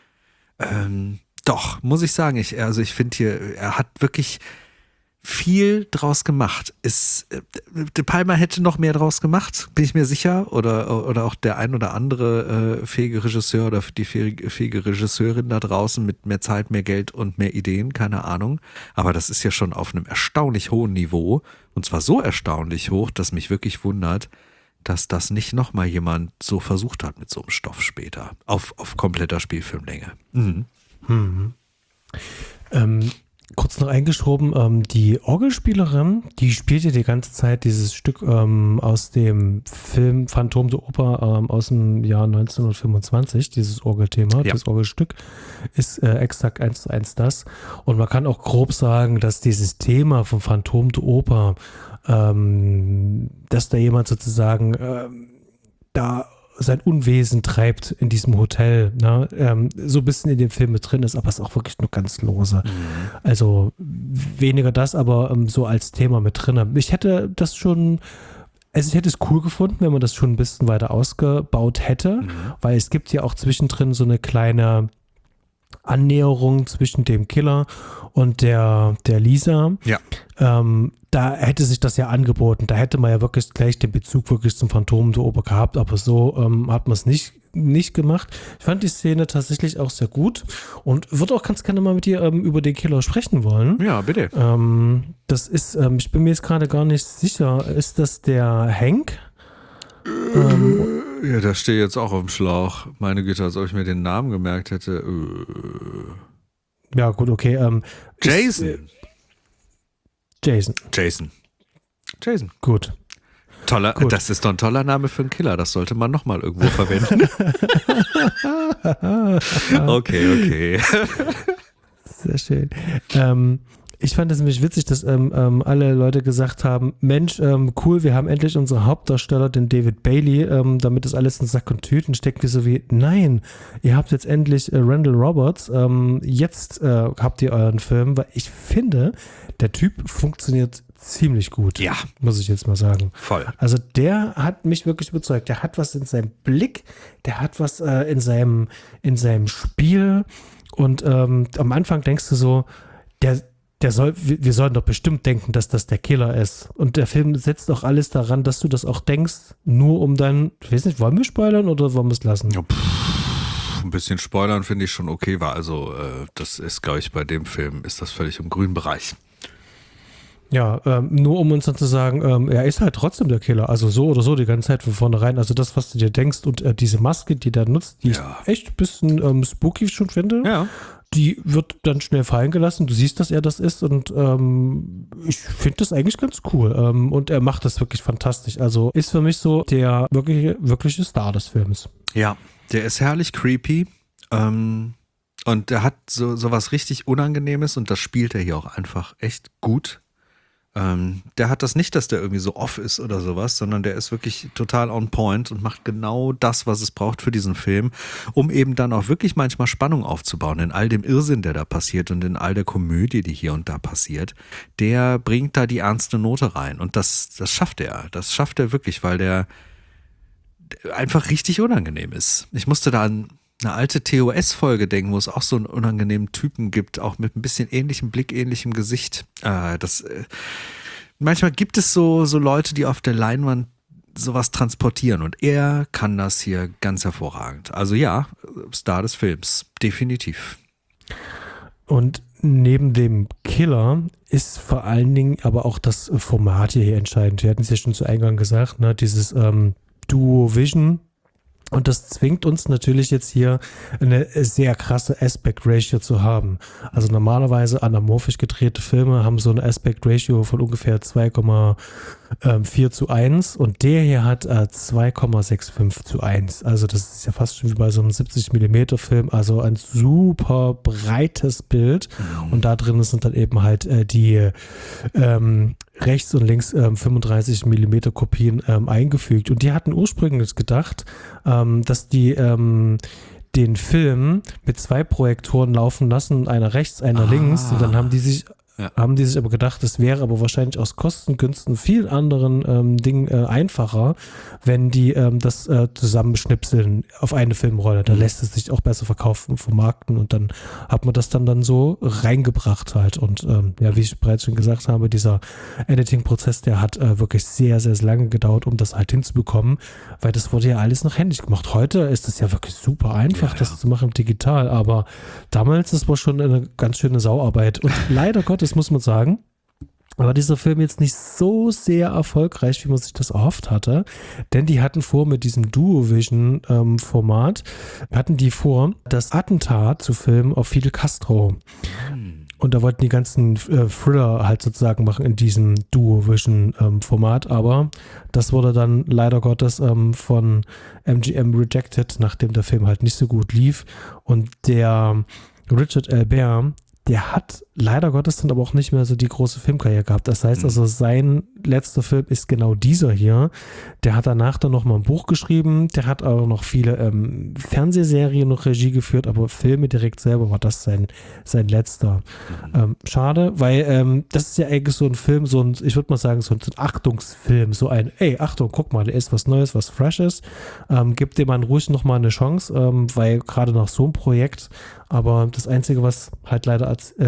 doch, muss ich sagen. Ich finde hier, er hat wirklich viel draus gemacht. De Palma hätte noch mehr draus gemacht, bin ich mir sicher. Oder auch der ein oder andere fähige Regisseur oder die fähige Regisseurin da draußen mit mehr Zeit, mehr Geld und mehr Ideen, keine Ahnung. Aber das ist ja schon auf einem erstaunlich hohen Niveau. Und zwar so erstaunlich hoch, dass mich wirklich wundert, dass das nicht nochmal jemand so versucht hat mit so einem Stoff später. Auf kompletter Spielfilmlänge. Kurz noch eingeschoben, die Orgelspielerin, die spielt ja die ganze Zeit dieses Stück aus dem Film Phantom der Oper aus dem Jahr 1925, dieses Orgelthema, das Orgelstück ist exakt 1:1 das. Und man kann auch grob sagen, dass dieses Thema von Phantom der Oper, dass da jemand sozusagen da sein Unwesen treibt in diesem Hotel, ne? So ein bisschen in dem Film mit drin ist, aber es ist auch wirklich nur ganz lose. Also weniger das, aber so als Thema mit drin. Ich hätte das schon, also ich hätte es cool gefunden, wenn man das schon ein bisschen weiter ausgebaut hätte, weil es gibt ja auch zwischendrin so eine kleine Annäherung zwischen dem Killer und der Lisa. Ja. Da hätte sich das ja angeboten. Da hätte man ja wirklich gleich den Bezug wirklich zum Phantom der Oper gehabt, aber so hat man es nicht gemacht. Ich fand die Szene tatsächlich auch sehr gut und würde auch ganz gerne mal mit dir über den Killer sprechen wollen. Ja, bitte. Das ist, ich bin mir jetzt gerade gar nicht sicher, ist das der Hank? Ja, da stehe ich jetzt auch auf dem Schlauch. Meine Güte, als ob ich mir den Namen gemerkt hätte. Ja, gut, okay. Jason. Jason. Gut. Toller, Gut. Das ist doch ein toller Name für einen Killer. Das sollte man nochmal irgendwo verwenden. Okay. Sehr schön. Ich fand es nämlich witzig, dass alle Leute gesagt haben, Mensch, cool, wir haben endlich unseren Hauptdarsteller, den David Bailey, damit ist alles in Sack und Tüten. Steckt wie so wie, nein, ihr habt jetzt endlich Randall Roberts, jetzt habt ihr euren Film, weil ich finde, der Typ funktioniert ziemlich gut, Ja. muss ich jetzt mal sagen. Voll. Also der hat mich wirklich überzeugt. Der hat was in seinem Blick, der hat was in seinem Spiel und am Anfang denkst du so, wir sollen doch bestimmt denken, dass das der Killer ist. Und der Film setzt auch alles daran, dass du das auch denkst, nur um dann, ich weiß nicht, wollen wir spoilern oder wollen wir es lassen? Ja, ein bisschen spoilern finde ich schon okay, war also, das ist, glaube ich, bei dem Film ist das völlig im grünen Bereich. Ja, nur um uns dann zu sagen, er ist halt trotzdem der Killer. Also so oder so die ganze Zeit von vornherein. Also das, was du dir denkst und diese Maske, die der nutzt, die ich echt ein bisschen spooky schon finde. Ja. Die wird dann schnell fallen gelassen. Du siehst, dass er das ist und ich finde das eigentlich ganz cool. Und er macht das wirklich fantastisch. Also ist für mich so der wirkliche Star des Films. Ja, der ist herrlich creepy und der hat so was richtig Unangenehmes und das spielt er hier auch einfach echt gut. Der hat das nicht, dass der irgendwie so off ist oder sowas, sondern der ist wirklich total on point und macht genau das, was es braucht für diesen Film, um eben dann auch wirklich manchmal Spannung aufzubauen in all dem Irrsinn, der da passiert und in all der Komödie, die hier und da passiert. Der bringt da die ernste Note rein und das schafft er. Das schafft er wirklich, weil der einfach richtig unangenehm ist. Ich musste da an eine alte TOS-Folge denken, wo es auch so einen unangenehmen Typen gibt, auch mit ein bisschen ähnlichem Blick, ähnlichem Gesicht. Manchmal gibt es so Leute, die auf der Leinwand sowas transportieren und er kann das hier ganz hervorragend. Also ja, Star des Films, definitiv. Und neben dem Killer ist vor allen Dingen aber auch das Format hier entscheidend. Wir hatten es ja schon zu Eingang gesagt, ne? Dieses Duo Vision. Und das zwingt uns natürlich jetzt hier eine sehr krasse Aspect Ratio zu haben. Also normalerweise anamorphisch gedrehte Filme haben so eine Aspect Ratio von ungefähr 2,4:1 und der hier hat 2,65:1. Also das ist ja fast schon wie bei so einem 70mm Film, also ein super breites Bild. Und da drin sind dann eben halt die rechts und links 35mm Kopien eingefügt. Und die hatten ursprünglich gedacht, dass die den Film mit 2 Projektoren laufen lassen, einer rechts, einer links. Und dann haben die sich aber gedacht, es wäre aber wahrscheinlich aus Kostengünsten vielen anderen Dingen einfacher, wenn die das zusammenschnipseln auf eine Filmrolle. Da lässt es sich auch besser verkaufen und vermarkten und dann hat man das dann so reingebracht halt. Und ja, wie ich bereits schon gesagt habe, dieser Editing-Prozess, der hat wirklich sehr, sehr lange gedauert, um das halt hinzubekommen, weil das wurde ja alles noch händisch gemacht. Heute ist es ja wirklich super einfach, das zu machen digital, aber damals, das war schon eine ganz schöne Sauarbeit. Und leider Gottes muss man sagen, war dieser Film jetzt nicht so sehr erfolgreich, wie man sich das erhofft hatte, denn die hatten vor mit diesem Duovision-Format, hatten die vor, das Attentat zu filmen auf Fidel Castro. Und da wollten die ganzen Thriller halt sozusagen machen in diesem Duovision-Format, aber das wurde dann leider Gottes von MGM rejected, nachdem der Film halt nicht so gut lief. Und der Richard Albert, der hat leider Gottes dann aber auch nicht mehr so die große Filmkarriere gehabt. Das heißt also, sein letzter Film ist genau dieser hier. Der hat danach dann noch mal ein Buch geschrieben. Der hat auch noch viele Fernsehserien noch Regie geführt, aber Filme direkt selber war das sein letzter. Schade, weil das ist ja eigentlich so ein Film, ich würde mal sagen, so ein Achtungsfilm. So ein, ey, Achtung, guck mal, da ist was Neues, was Freshes. Gib dem Mann ruhig noch mal eine Chance, weil gerade nach so einem Projekt, aber das Einzige, was halt leider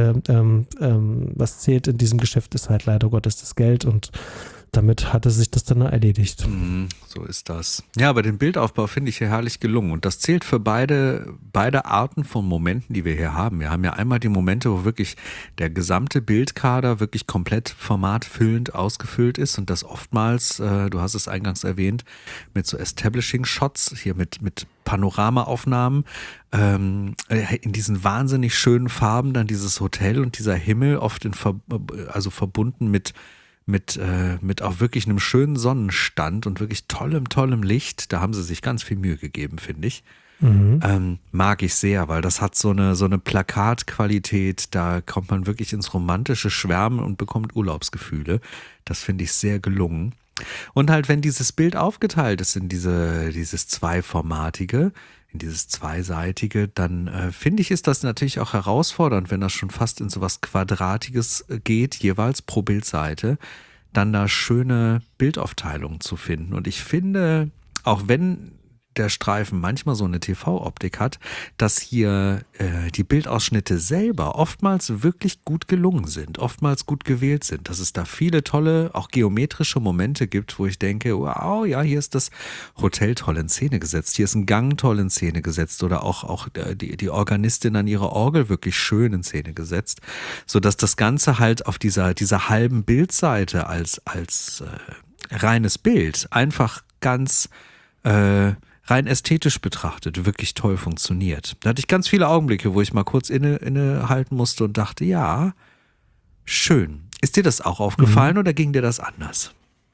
was zählt in diesem Geschäft, ist halt leider Gottes das Geld, und damit hatte sich das dann erledigt. So ist das. Ja, aber den Bildaufbau finde ich hier herrlich gelungen, und das zählt für beide Arten von Momenten, die wir hier haben. Wir haben ja einmal die Momente, wo wirklich der gesamte Bildkader wirklich komplett formatfüllend ausgefüllt ist, und das oftmals, du hast es eingangs erwähnt, mit so Establishing-Shots, hier mit Panoramaaufnahmen, in diesen wahnsinnig schönen Farben, dann dieses Hotel und dieser Himmel, oft verbunden mit auch wirklich einem schönen Sonnenstand und wirklich tollem Licht. Da haben sie sich ganz viel Mühe gegeben, finde ich. Mag ich sehr, weil das hat so eine Plakatqualität, da kommt man wirklich ins romantische Schwärmen und bekommt Urlaubsgefühle. Das finde ich sehr gelungen. Und halt, wenn dieses Bild aufgeteilt ist in dieses zweiformatige, in dieses zweiseitige, dann finde ich, ist das natürlich auch herausfordernd, wenn das schon fast in so was Quadratiges geht, jeweils pro Bildseite, dann da schöne Bildaufteilungen zu finden. Und ich finde, auch wenn der Streifen manchmal so eine TV-Optik hat, dass hier die Bildausschnitte selber oftmals wirklich gut gelungen sind, oftmals gut gewählt sind, dass es da viele tolle, auch geometrische Momente gibt, wo ich denke, wow, ja, hier ist das Hotel toll in Szene gesetzt, hier ist ein Gang toll in Szene gesetzt, oder auch die Organistin an ihrer Orgel wirklich schön in Szene gesetzt, sodass das Ganze halt auf dieser halben Bildseite als reines Bild einfach ganz rein ästhetisch betrachtet wirklich toll funktioniert. Da hatte ich ganz viele Augenblicke, wo ich mal kurz innehalten musste und dachte, ja, schön. Ist dir das auch aufgefallen oder ging dir das anders?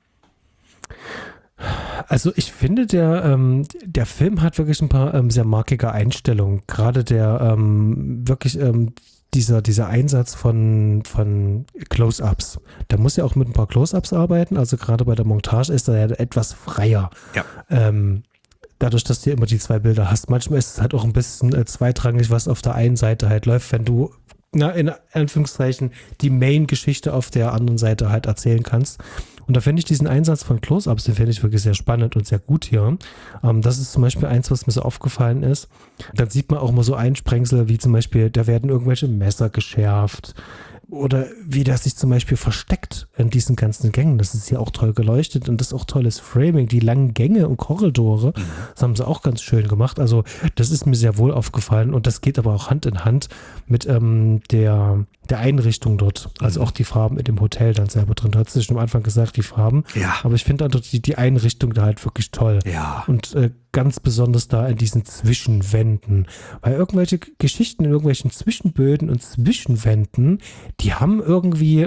Also ich finde, der Film hat wirklich ein paar sehr markige Einstellungen. Gerade der wirklich dieser Einsatz von Close-Ups. Der muss ja auch mit ein paar Close-Ups arbeiten. Also gerade bei der Montage ist er ja etwas freier. Ja. Dadurch, dass du immer die zwei Bilder hast. Manchmal ist es halt auch ein bisschen zweitrangig, was auf der einen Seite halt läuft, wenn du in Anführungszeichen die Main-Geschichte auf der anderen Seite halt erzählen kannst. Und da finde ich diesen Einsatz von Close-Ups, den finde ich wirklich sehr spannend und sehr gut hier. Das ist zum Beispiel eins, was mir so aufgefallen ist. Dann sieht man auch mal so Einsprengsel, wie zum Beispiel, da werden irgendwelche Messer geschärft. Oder wie der sich zum Beispiel versteckt in diesen ganzen Gängen. Das ist ja auch toll geleuchtet und das ist auch tolles Framing. Die langen Gänge und Korridore, das haben sie auch ganz schön gemacht. Also das ist mir sehr wohl aufgefallen und das geht aber auch Hand in Hand mit der Einrichtung dort. Also auch die Farben in dem Hotel dann selber drin. Du hast ja schon am Anfang gesagt, die Farben. Ja. Aber ich finde dort die Einrichtung da halt wirklich toll. Ja. Und ganz besonders da in diesen Zwischenwänden. Weil irgendwelche Geschichten in irgendwelchen Zwischenböden und Zwischenwänden, die haben irgendwie,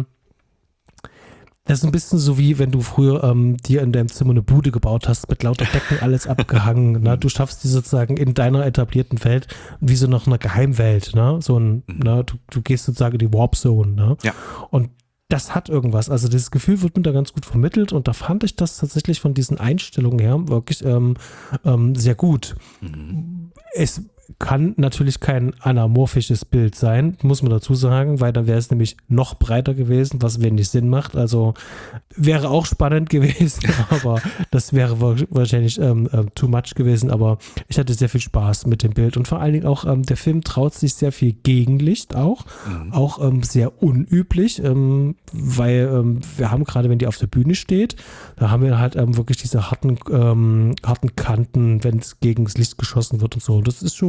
das ist ein bisschen so wie, wenn du früher dir in deinem Zimmer eine Bude gebaut hast, mit lauter Decken alles abgehangen. Na, du schaffst die sozusagen in deiner etablierten Welt wie so nach einer Geheimwelt. Ne? Du gehst sozusagen in die Warp Zone. Ne? Ja. Und das hat irgendwas. Also dieses Gefühl wird mir da ganz gut vermittelt und da fand ich das tatsächlich von diesen Einstellungen her wirklich sehr gut. Es kann natürlich kein anamorphisches Bild sein, muss man dazu sagen, weil dann wäre es nämlich noch breiter gewesen, was wenig Sinn macht. Also wäre auch spannend gewesen, aber das wäre wahrscheinlich too much gewesen. Aber ich hatte sehr viel Spaß mit dem Bild und vor allen Dingen auch der Film traut sich sehr viel Gegenlicht auch sehr unüblich, weil wir haben gerade, wenn die auf der Bühne steht, da haben wir halt wirklich diese harten Kanten, wenn es gegen das Licht geschossen wird und so. Das ist schon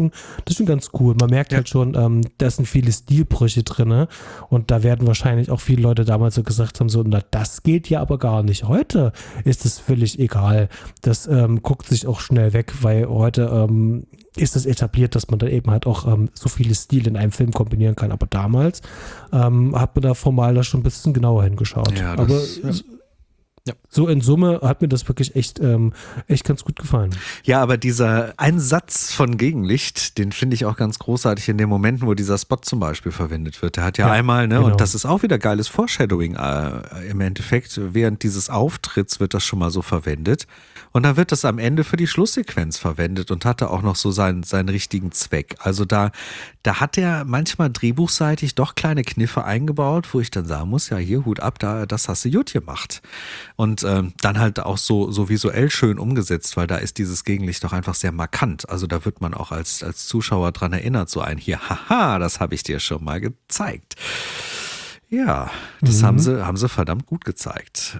das ist schon ganz cool. Man merkt halt schon, da sind viele Stilbrüche drin und da werden wahrscheinlich auch viele Leute damals so gesagt haben, so, na, das geht ja aber gar nicht. Heute ist es völlig egal. Das guckt sich auch schnell weg, weil heute ist es etabliert, dass man dann eben halt auch so viele Stile in einem Film kombinieren kann. Aber damals hat man da formal da schon ein bisschen genauer hingeschaut. Ja, aber so in Summe hat mir das wirklich echt ganz gut gefallen. Ja, aber dieser Einsatz von Gegenlicht, den finde ich auch ganz großartig in den Momenten, wo dieser Spot zum Beispiel verwendet wird. Der hat ja einmal, ne, genau. Und das ist auch wieder geiles Foreshadowing im Endeffekt. Während dieses Auftritts wird das schon mal so verwendet. Und dann wird das am Ende für die Schlusssequenz verwendet und hatte auch noch so seinen richtigen Zweck. Also da hat er manchmal drehbuchseitig doch kleine Kniffe eingebaut, wo ich dann sagen muss, ja, hier Hut ab, das hast du gut gemacht. Und dann halt auch so visuell schön umgesetzt, weil da ist dieses Gegenlicht doch einfach sehr markant. Also da wird man auch als Zuschauer dran erinnert, so ein hier, haha, das habe ich dir schon mal gezeigt. Ja, das haben sie verdammt gut gezeigt.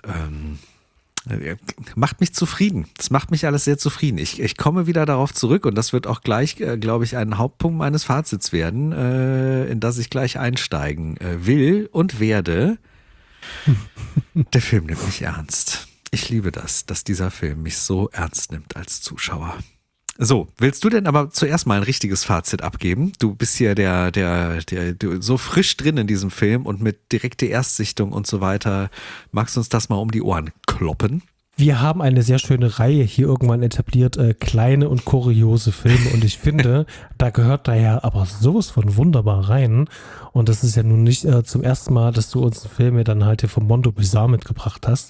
Macht mich zufrieden. Das macht mich alles sehr zufrieden. Ich komme wieder darauf zurück und das wird auch gleich, glaube ich, ein Hauptpunkt meines Fazits werden, in das ich gleich einsteigen will und werde. Der Film nimmt mich ernst. Ich liebe das, dass dieser Film mich so ernst nimmt als Zuschauer. So, willst du denn aber zuerst mal ein richtiges Fazit abgeben? Du bist hier du so frisch drin in diesem Film und mit direkter Erstsichtung und so weiter. Magst du uns das mal um die Ohren kloppen? Wir haben eine sehr schöne Reihe hier irgendwann etabliert, kleine und kuriose Filme und ich finde, da gehört da ja aber sowas von wunderbar rein und das ist ja nun nicht zum ersten Mal, dass du uns einen Film dann halt hier vom Mondo Bizarre mitgebracht hast.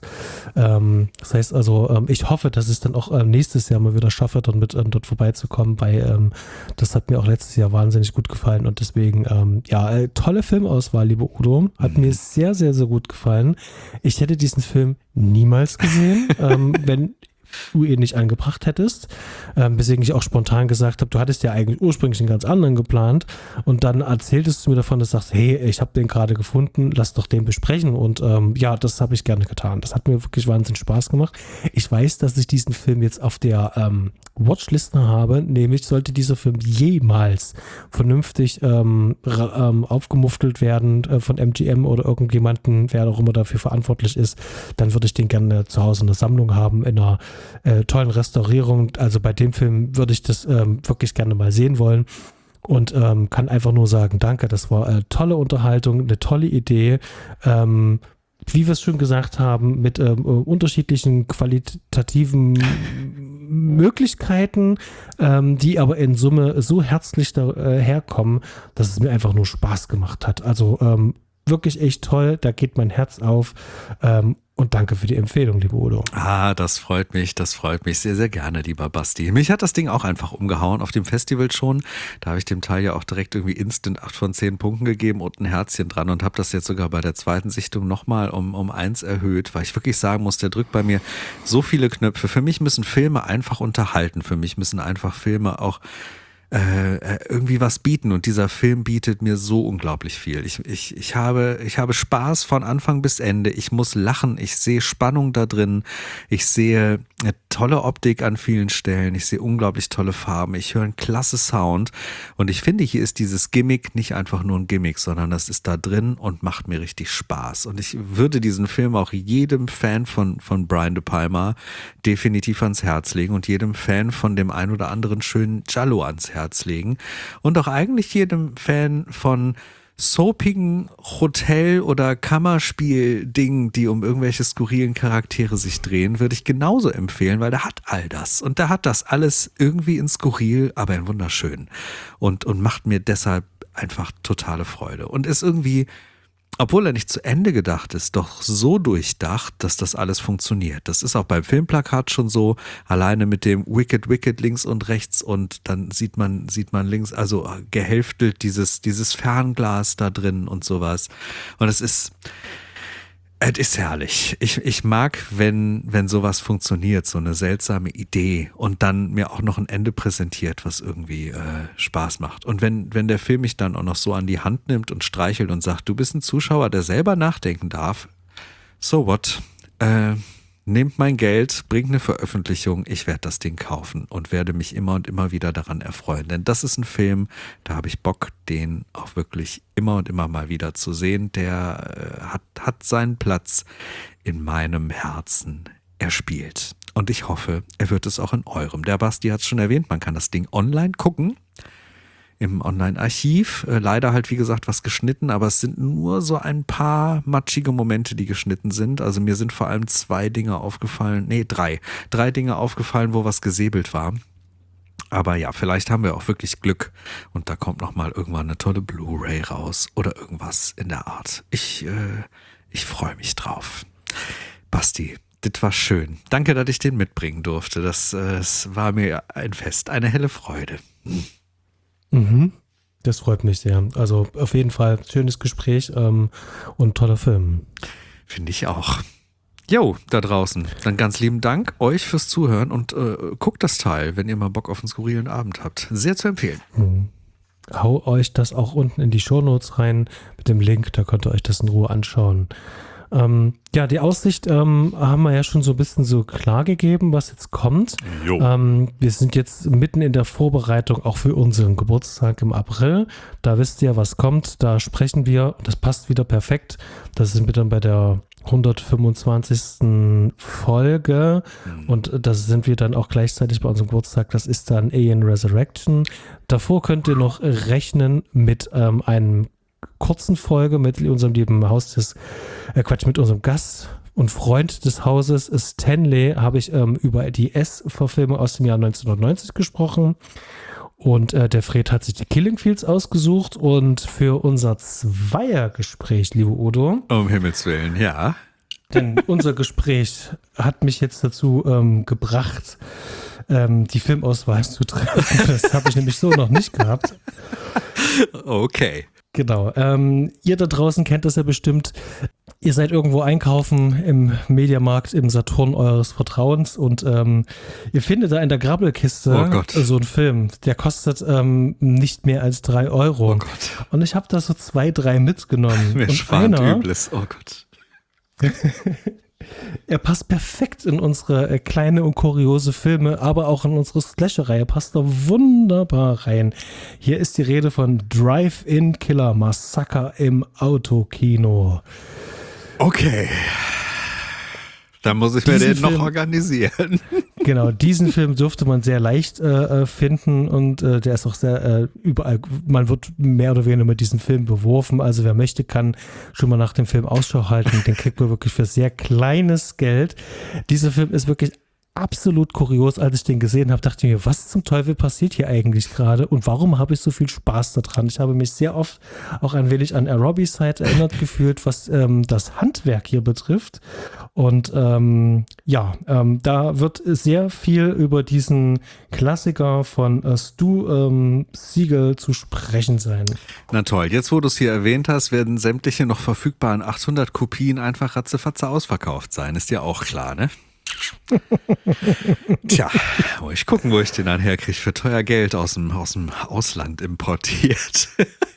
Das heißt also, ich hoffe, dass ich es dann auch nächstes Jahr mal wieder schaffe, dann mit dort vorbeizukommen, weil das hat mir auch letztes Jahr wahnsinnig gut gefallen und deswegen, tolle Filmauswahl, liebe Udo, hat mir sehr, sehr, sehr gut gefallen. Ich hätte diesen Film niemals gesehen, wenn du ihn nicht angebracht hättest, weswegen ich auch spontan gesagt habe, du hattest ja eigentlich ursprünglich einen ganz anderen geplant und dann erzähltest du mir davon, dass du sagst, hey, ich habe den gerade gefunden, lass doch den besprechen und das habe ich gerne getan. Das hat mir wirklich wahnsinnig Spaß gemacht. Ich weiß, dass ich diesen Film jetzt auf der Watchliste habe, nämlich sollte dieser Film jemals vernünftig aufgemuftelt werden von MGM oder irgendjemanden, wer auch immer dafür verantwortlich ist, dann würde ich den gerne zu Hause in der Sammlung haben, in einer tollen Restaurierung. Also bei dem Film würde ich das wirklich gerne mal sehen wollen und kann einfach nur sagen, danke, das war eine tolle Unterhaltung, eine tolle Idee, wie wir es schon gesagt haben, mit unterschiedlichen qualitativen Möglichkeiten, die aber in Summe so herzlich daherkommen, dass es mir einfach nur Spaß gemacht hat. Also wirklich echt toll, da geht mein Herz auf. Und danke für die Empfehlung, liebe Udo. Das freut mich sehr, sehr gerne, lieber Basti. Mich hat das Ding auch einfach umgehauen auf dem Festival schon. Da habe ich dem Teil ja auch direkt irgendwie instant 8 von 10 Punkten gegeben und ein Herzchen dran und habe das jetzt sogar bei der zweiten Sichtung nochmal um 1 erhöht, weil ich wirklich sagen muss, der drückt bei mir so viele Knöpfe. Für mich müssen Filme einfach unterhalten. Für mich müssen einfach Filme auch irgendwie was bieten und dieser Film bietet mir so unglaublich viel. Ich habe Spaß von Anfang bis Ende. Ich muss lachen. Ich sehe Spannung da drin. Ich sehe eine tolle Optik an vielen Stellen. Ich sehe unglaublich tolle Farben. Ich höre einen klasse Sound und ich finde, hier ist dieses Gimmick nicht einfach nur ein Gimmick, sondern das ist da drin und macht mir richtig Spaß. Und ich würde diesen Film auch jedem Fan von Brian De Palma definitiv ans Herz legen und jedem Fan von dem ein oder anderen schönen Giallo ans Herz legen und auch eigentlich jedem Fan von soapigen Hotel- oder Kammerspiel-Dingen, die um irgendwelche skurrilen Charaktere sich drehen, würde ich genauso empfehlen, weil der hat all das und der hat das alles irgendwie in skurril, aber in wunderschön und macht mir deshalb einfach totale Freude und ist irgendwie, obwohl er nicht zu Ende gedacht ist, doch so durchdacht, dass das alles funktioniert. Das ist auch beim Filmplakat schon so, alleine mit dem Wicked Wicked links und rechts und dann sieht man links, also gehälftelt dieses Fernglas da drin und sowas. Und es ist herrlich. Ich mag, wenn sowas funktioniert, so eine seltsame Idee und dann mir auch noch ein Ende präsentiert, was irgendwie Spaß macht. Und wenn der Film mich dann auch noch so an die Hand nimmt und streichelt und sagt, du bist ein Zuschauer, der selber nachdenken darf, so what? nehmt mein Geld, bringt eine Veröffentlichung, ich werde das Ding kaufen und werde mich immer und immer wieder daran erfreuen. Denn das ist ein Film, da habe ich Bock, den auch wirklich immer und immer mal wieder zu sehen. Der hat seinen Platz in meinem Herzen erspielt. Und ich hoffe, er wird es auch in eurem. Der Basti hat es schon erwähnt, man kann das Ding online gucken. Im Online-Archiv. Leider halt, wie gesagt, was geschnitten, aber es sind nur so ein paar matschige Momente, die geschnitten sind. Also mir sind vor allem drei Dinge aufgefallen, wo was gesäbelt war. Aber ja, vielleicht haben wir auch wirklich Glück und da kommt nochmal irgendwann eine tolle Blu-ray raus oder irgendwas in der Art. Ich freue mich drauf. Basti, das war schön. Danke, dass ich den mitbringen durfte. Das war mir ein Fest, eine helle Freude. Das freut mich sehr. Also auf jeden Fall schönes Gespräch und toller Film. Finde ich auch. Jo, da draußen. Dann ganz lieben Dank euch fürs Zuhören und guckt das Teil, wenn ihr mal Bock auf einen skurrilen Abend habt. Sehr zu empfehlen. Hau euch das auch unten in die Shownotes rein mit dem Link, da könnt ihr euch das in Ruhe anschauen. Ja, die Aussicht haben wir ja schon so ein bisschen so klar gegeben, was jetzt kommt. Wir sind jetzt mitten in der Vorbereitung auch für unseren Geburtstag im April. Da wisst ihr, was kommt. Da sprechen wir, das passt wieder perfekt. Da sind wir dann bei der 125. Folge und das sind wir dann auch gleichzeitig bei unserem Geburtstag. Das ist dann Alien Resurrection. Davor könnt ihr noch rechnen mit einem kurzen Folge mit unserem lieben mit unserem Gast und Freund des Hauses Stanley habe ich über die S-Verfilmung aus dem Jahr 1990 gesprochen und der Fred hat sich die Killing Fields ausgesucht und für unser Zweiergespräch, liebe Udo. Um Himmels Willen, ja. Denn unser Gespräch hat mich jetzt dazu gebracht, die Filmauswahl zu treffen. Das habe ich nämlich so noch nicht gehabt. Okay. Genau. Ihr da draußen kennt das ja bestimmt. Ihr seid irgendwo einkaufen im Mediamarkt, im Saturn eures Vertrauens und ihr findet da in der Grabbelkiste so einen Film. Der kostet nicht mehr als 3 Euro. Oh Gott. Und ich habe da so 2, 3 mitgenommen. Mir schwant Übles. Oh Gott. Er passt perfekt in unsere kleine und kuriose Filme, aber auch in unsere Slasher-Reihe. Passt da wunderbar rein. Hier ist die Rede von Drive-In Killer Massaker im Autokino. Okay. Da muss ich mir den noch organisieren. Genau, diesen Film dürfte man sehr leicht finden und der ist auch sehr überall, man wird mehr oder weniger mit diesem Film beworfen, also wer möchte, kann schon mal nach dem Film Ausschau halten, den kriegt man wirklich für sehr kleines Geld. Dieser Film ist wirklich absolut kurios. Als ich den gesehen habe, dachte ich mir, was zum Teufel passiert hier eigentlich gerade und warum habe ich so viel Spaß daran? Ich habe mich sehr oft auch ein wenig an Aerobicide erinnert gefühlt, was das Handwerk hier betrifft. Und da wird sehr viel über diesen Klassiker von Stu Siegel zu sprechen sein. Na toll, jetzt wo du es hier erwähnt hast, werden sämtliche noch verfügbaren 800 Kopien einfach ratzefatze ausverkauft sein. Ist ja auch klar, ne? Tja, muss ich gucken, wo ich den dann herkriege für teuer Geld aus dem Ausland importiert.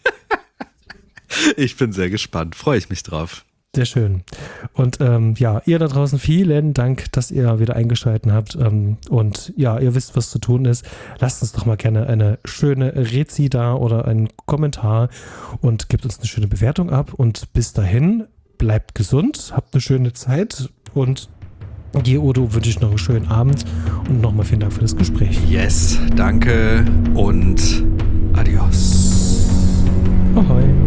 Ich bin sehr gespannt, freue ich mich drauf. Sehr schön. Und ihr da draußen, vielen Dank, dass ihr wieder eingeschaltet habt. Und ja, ihr wisst, was zu tun ist. Lasst uns doch mal gerne eine schöne Rezi da oder einen Kommentar und gebt uns eine schöne Bewertung ab. Und bis dahin, bleibt gesund, habt eine schöne Zeit und dir, Udo, wünsche ich noch einen schönen Abend und nochmal vielen Dank für das Gespräch. Yes, danke und adios. Ahoi.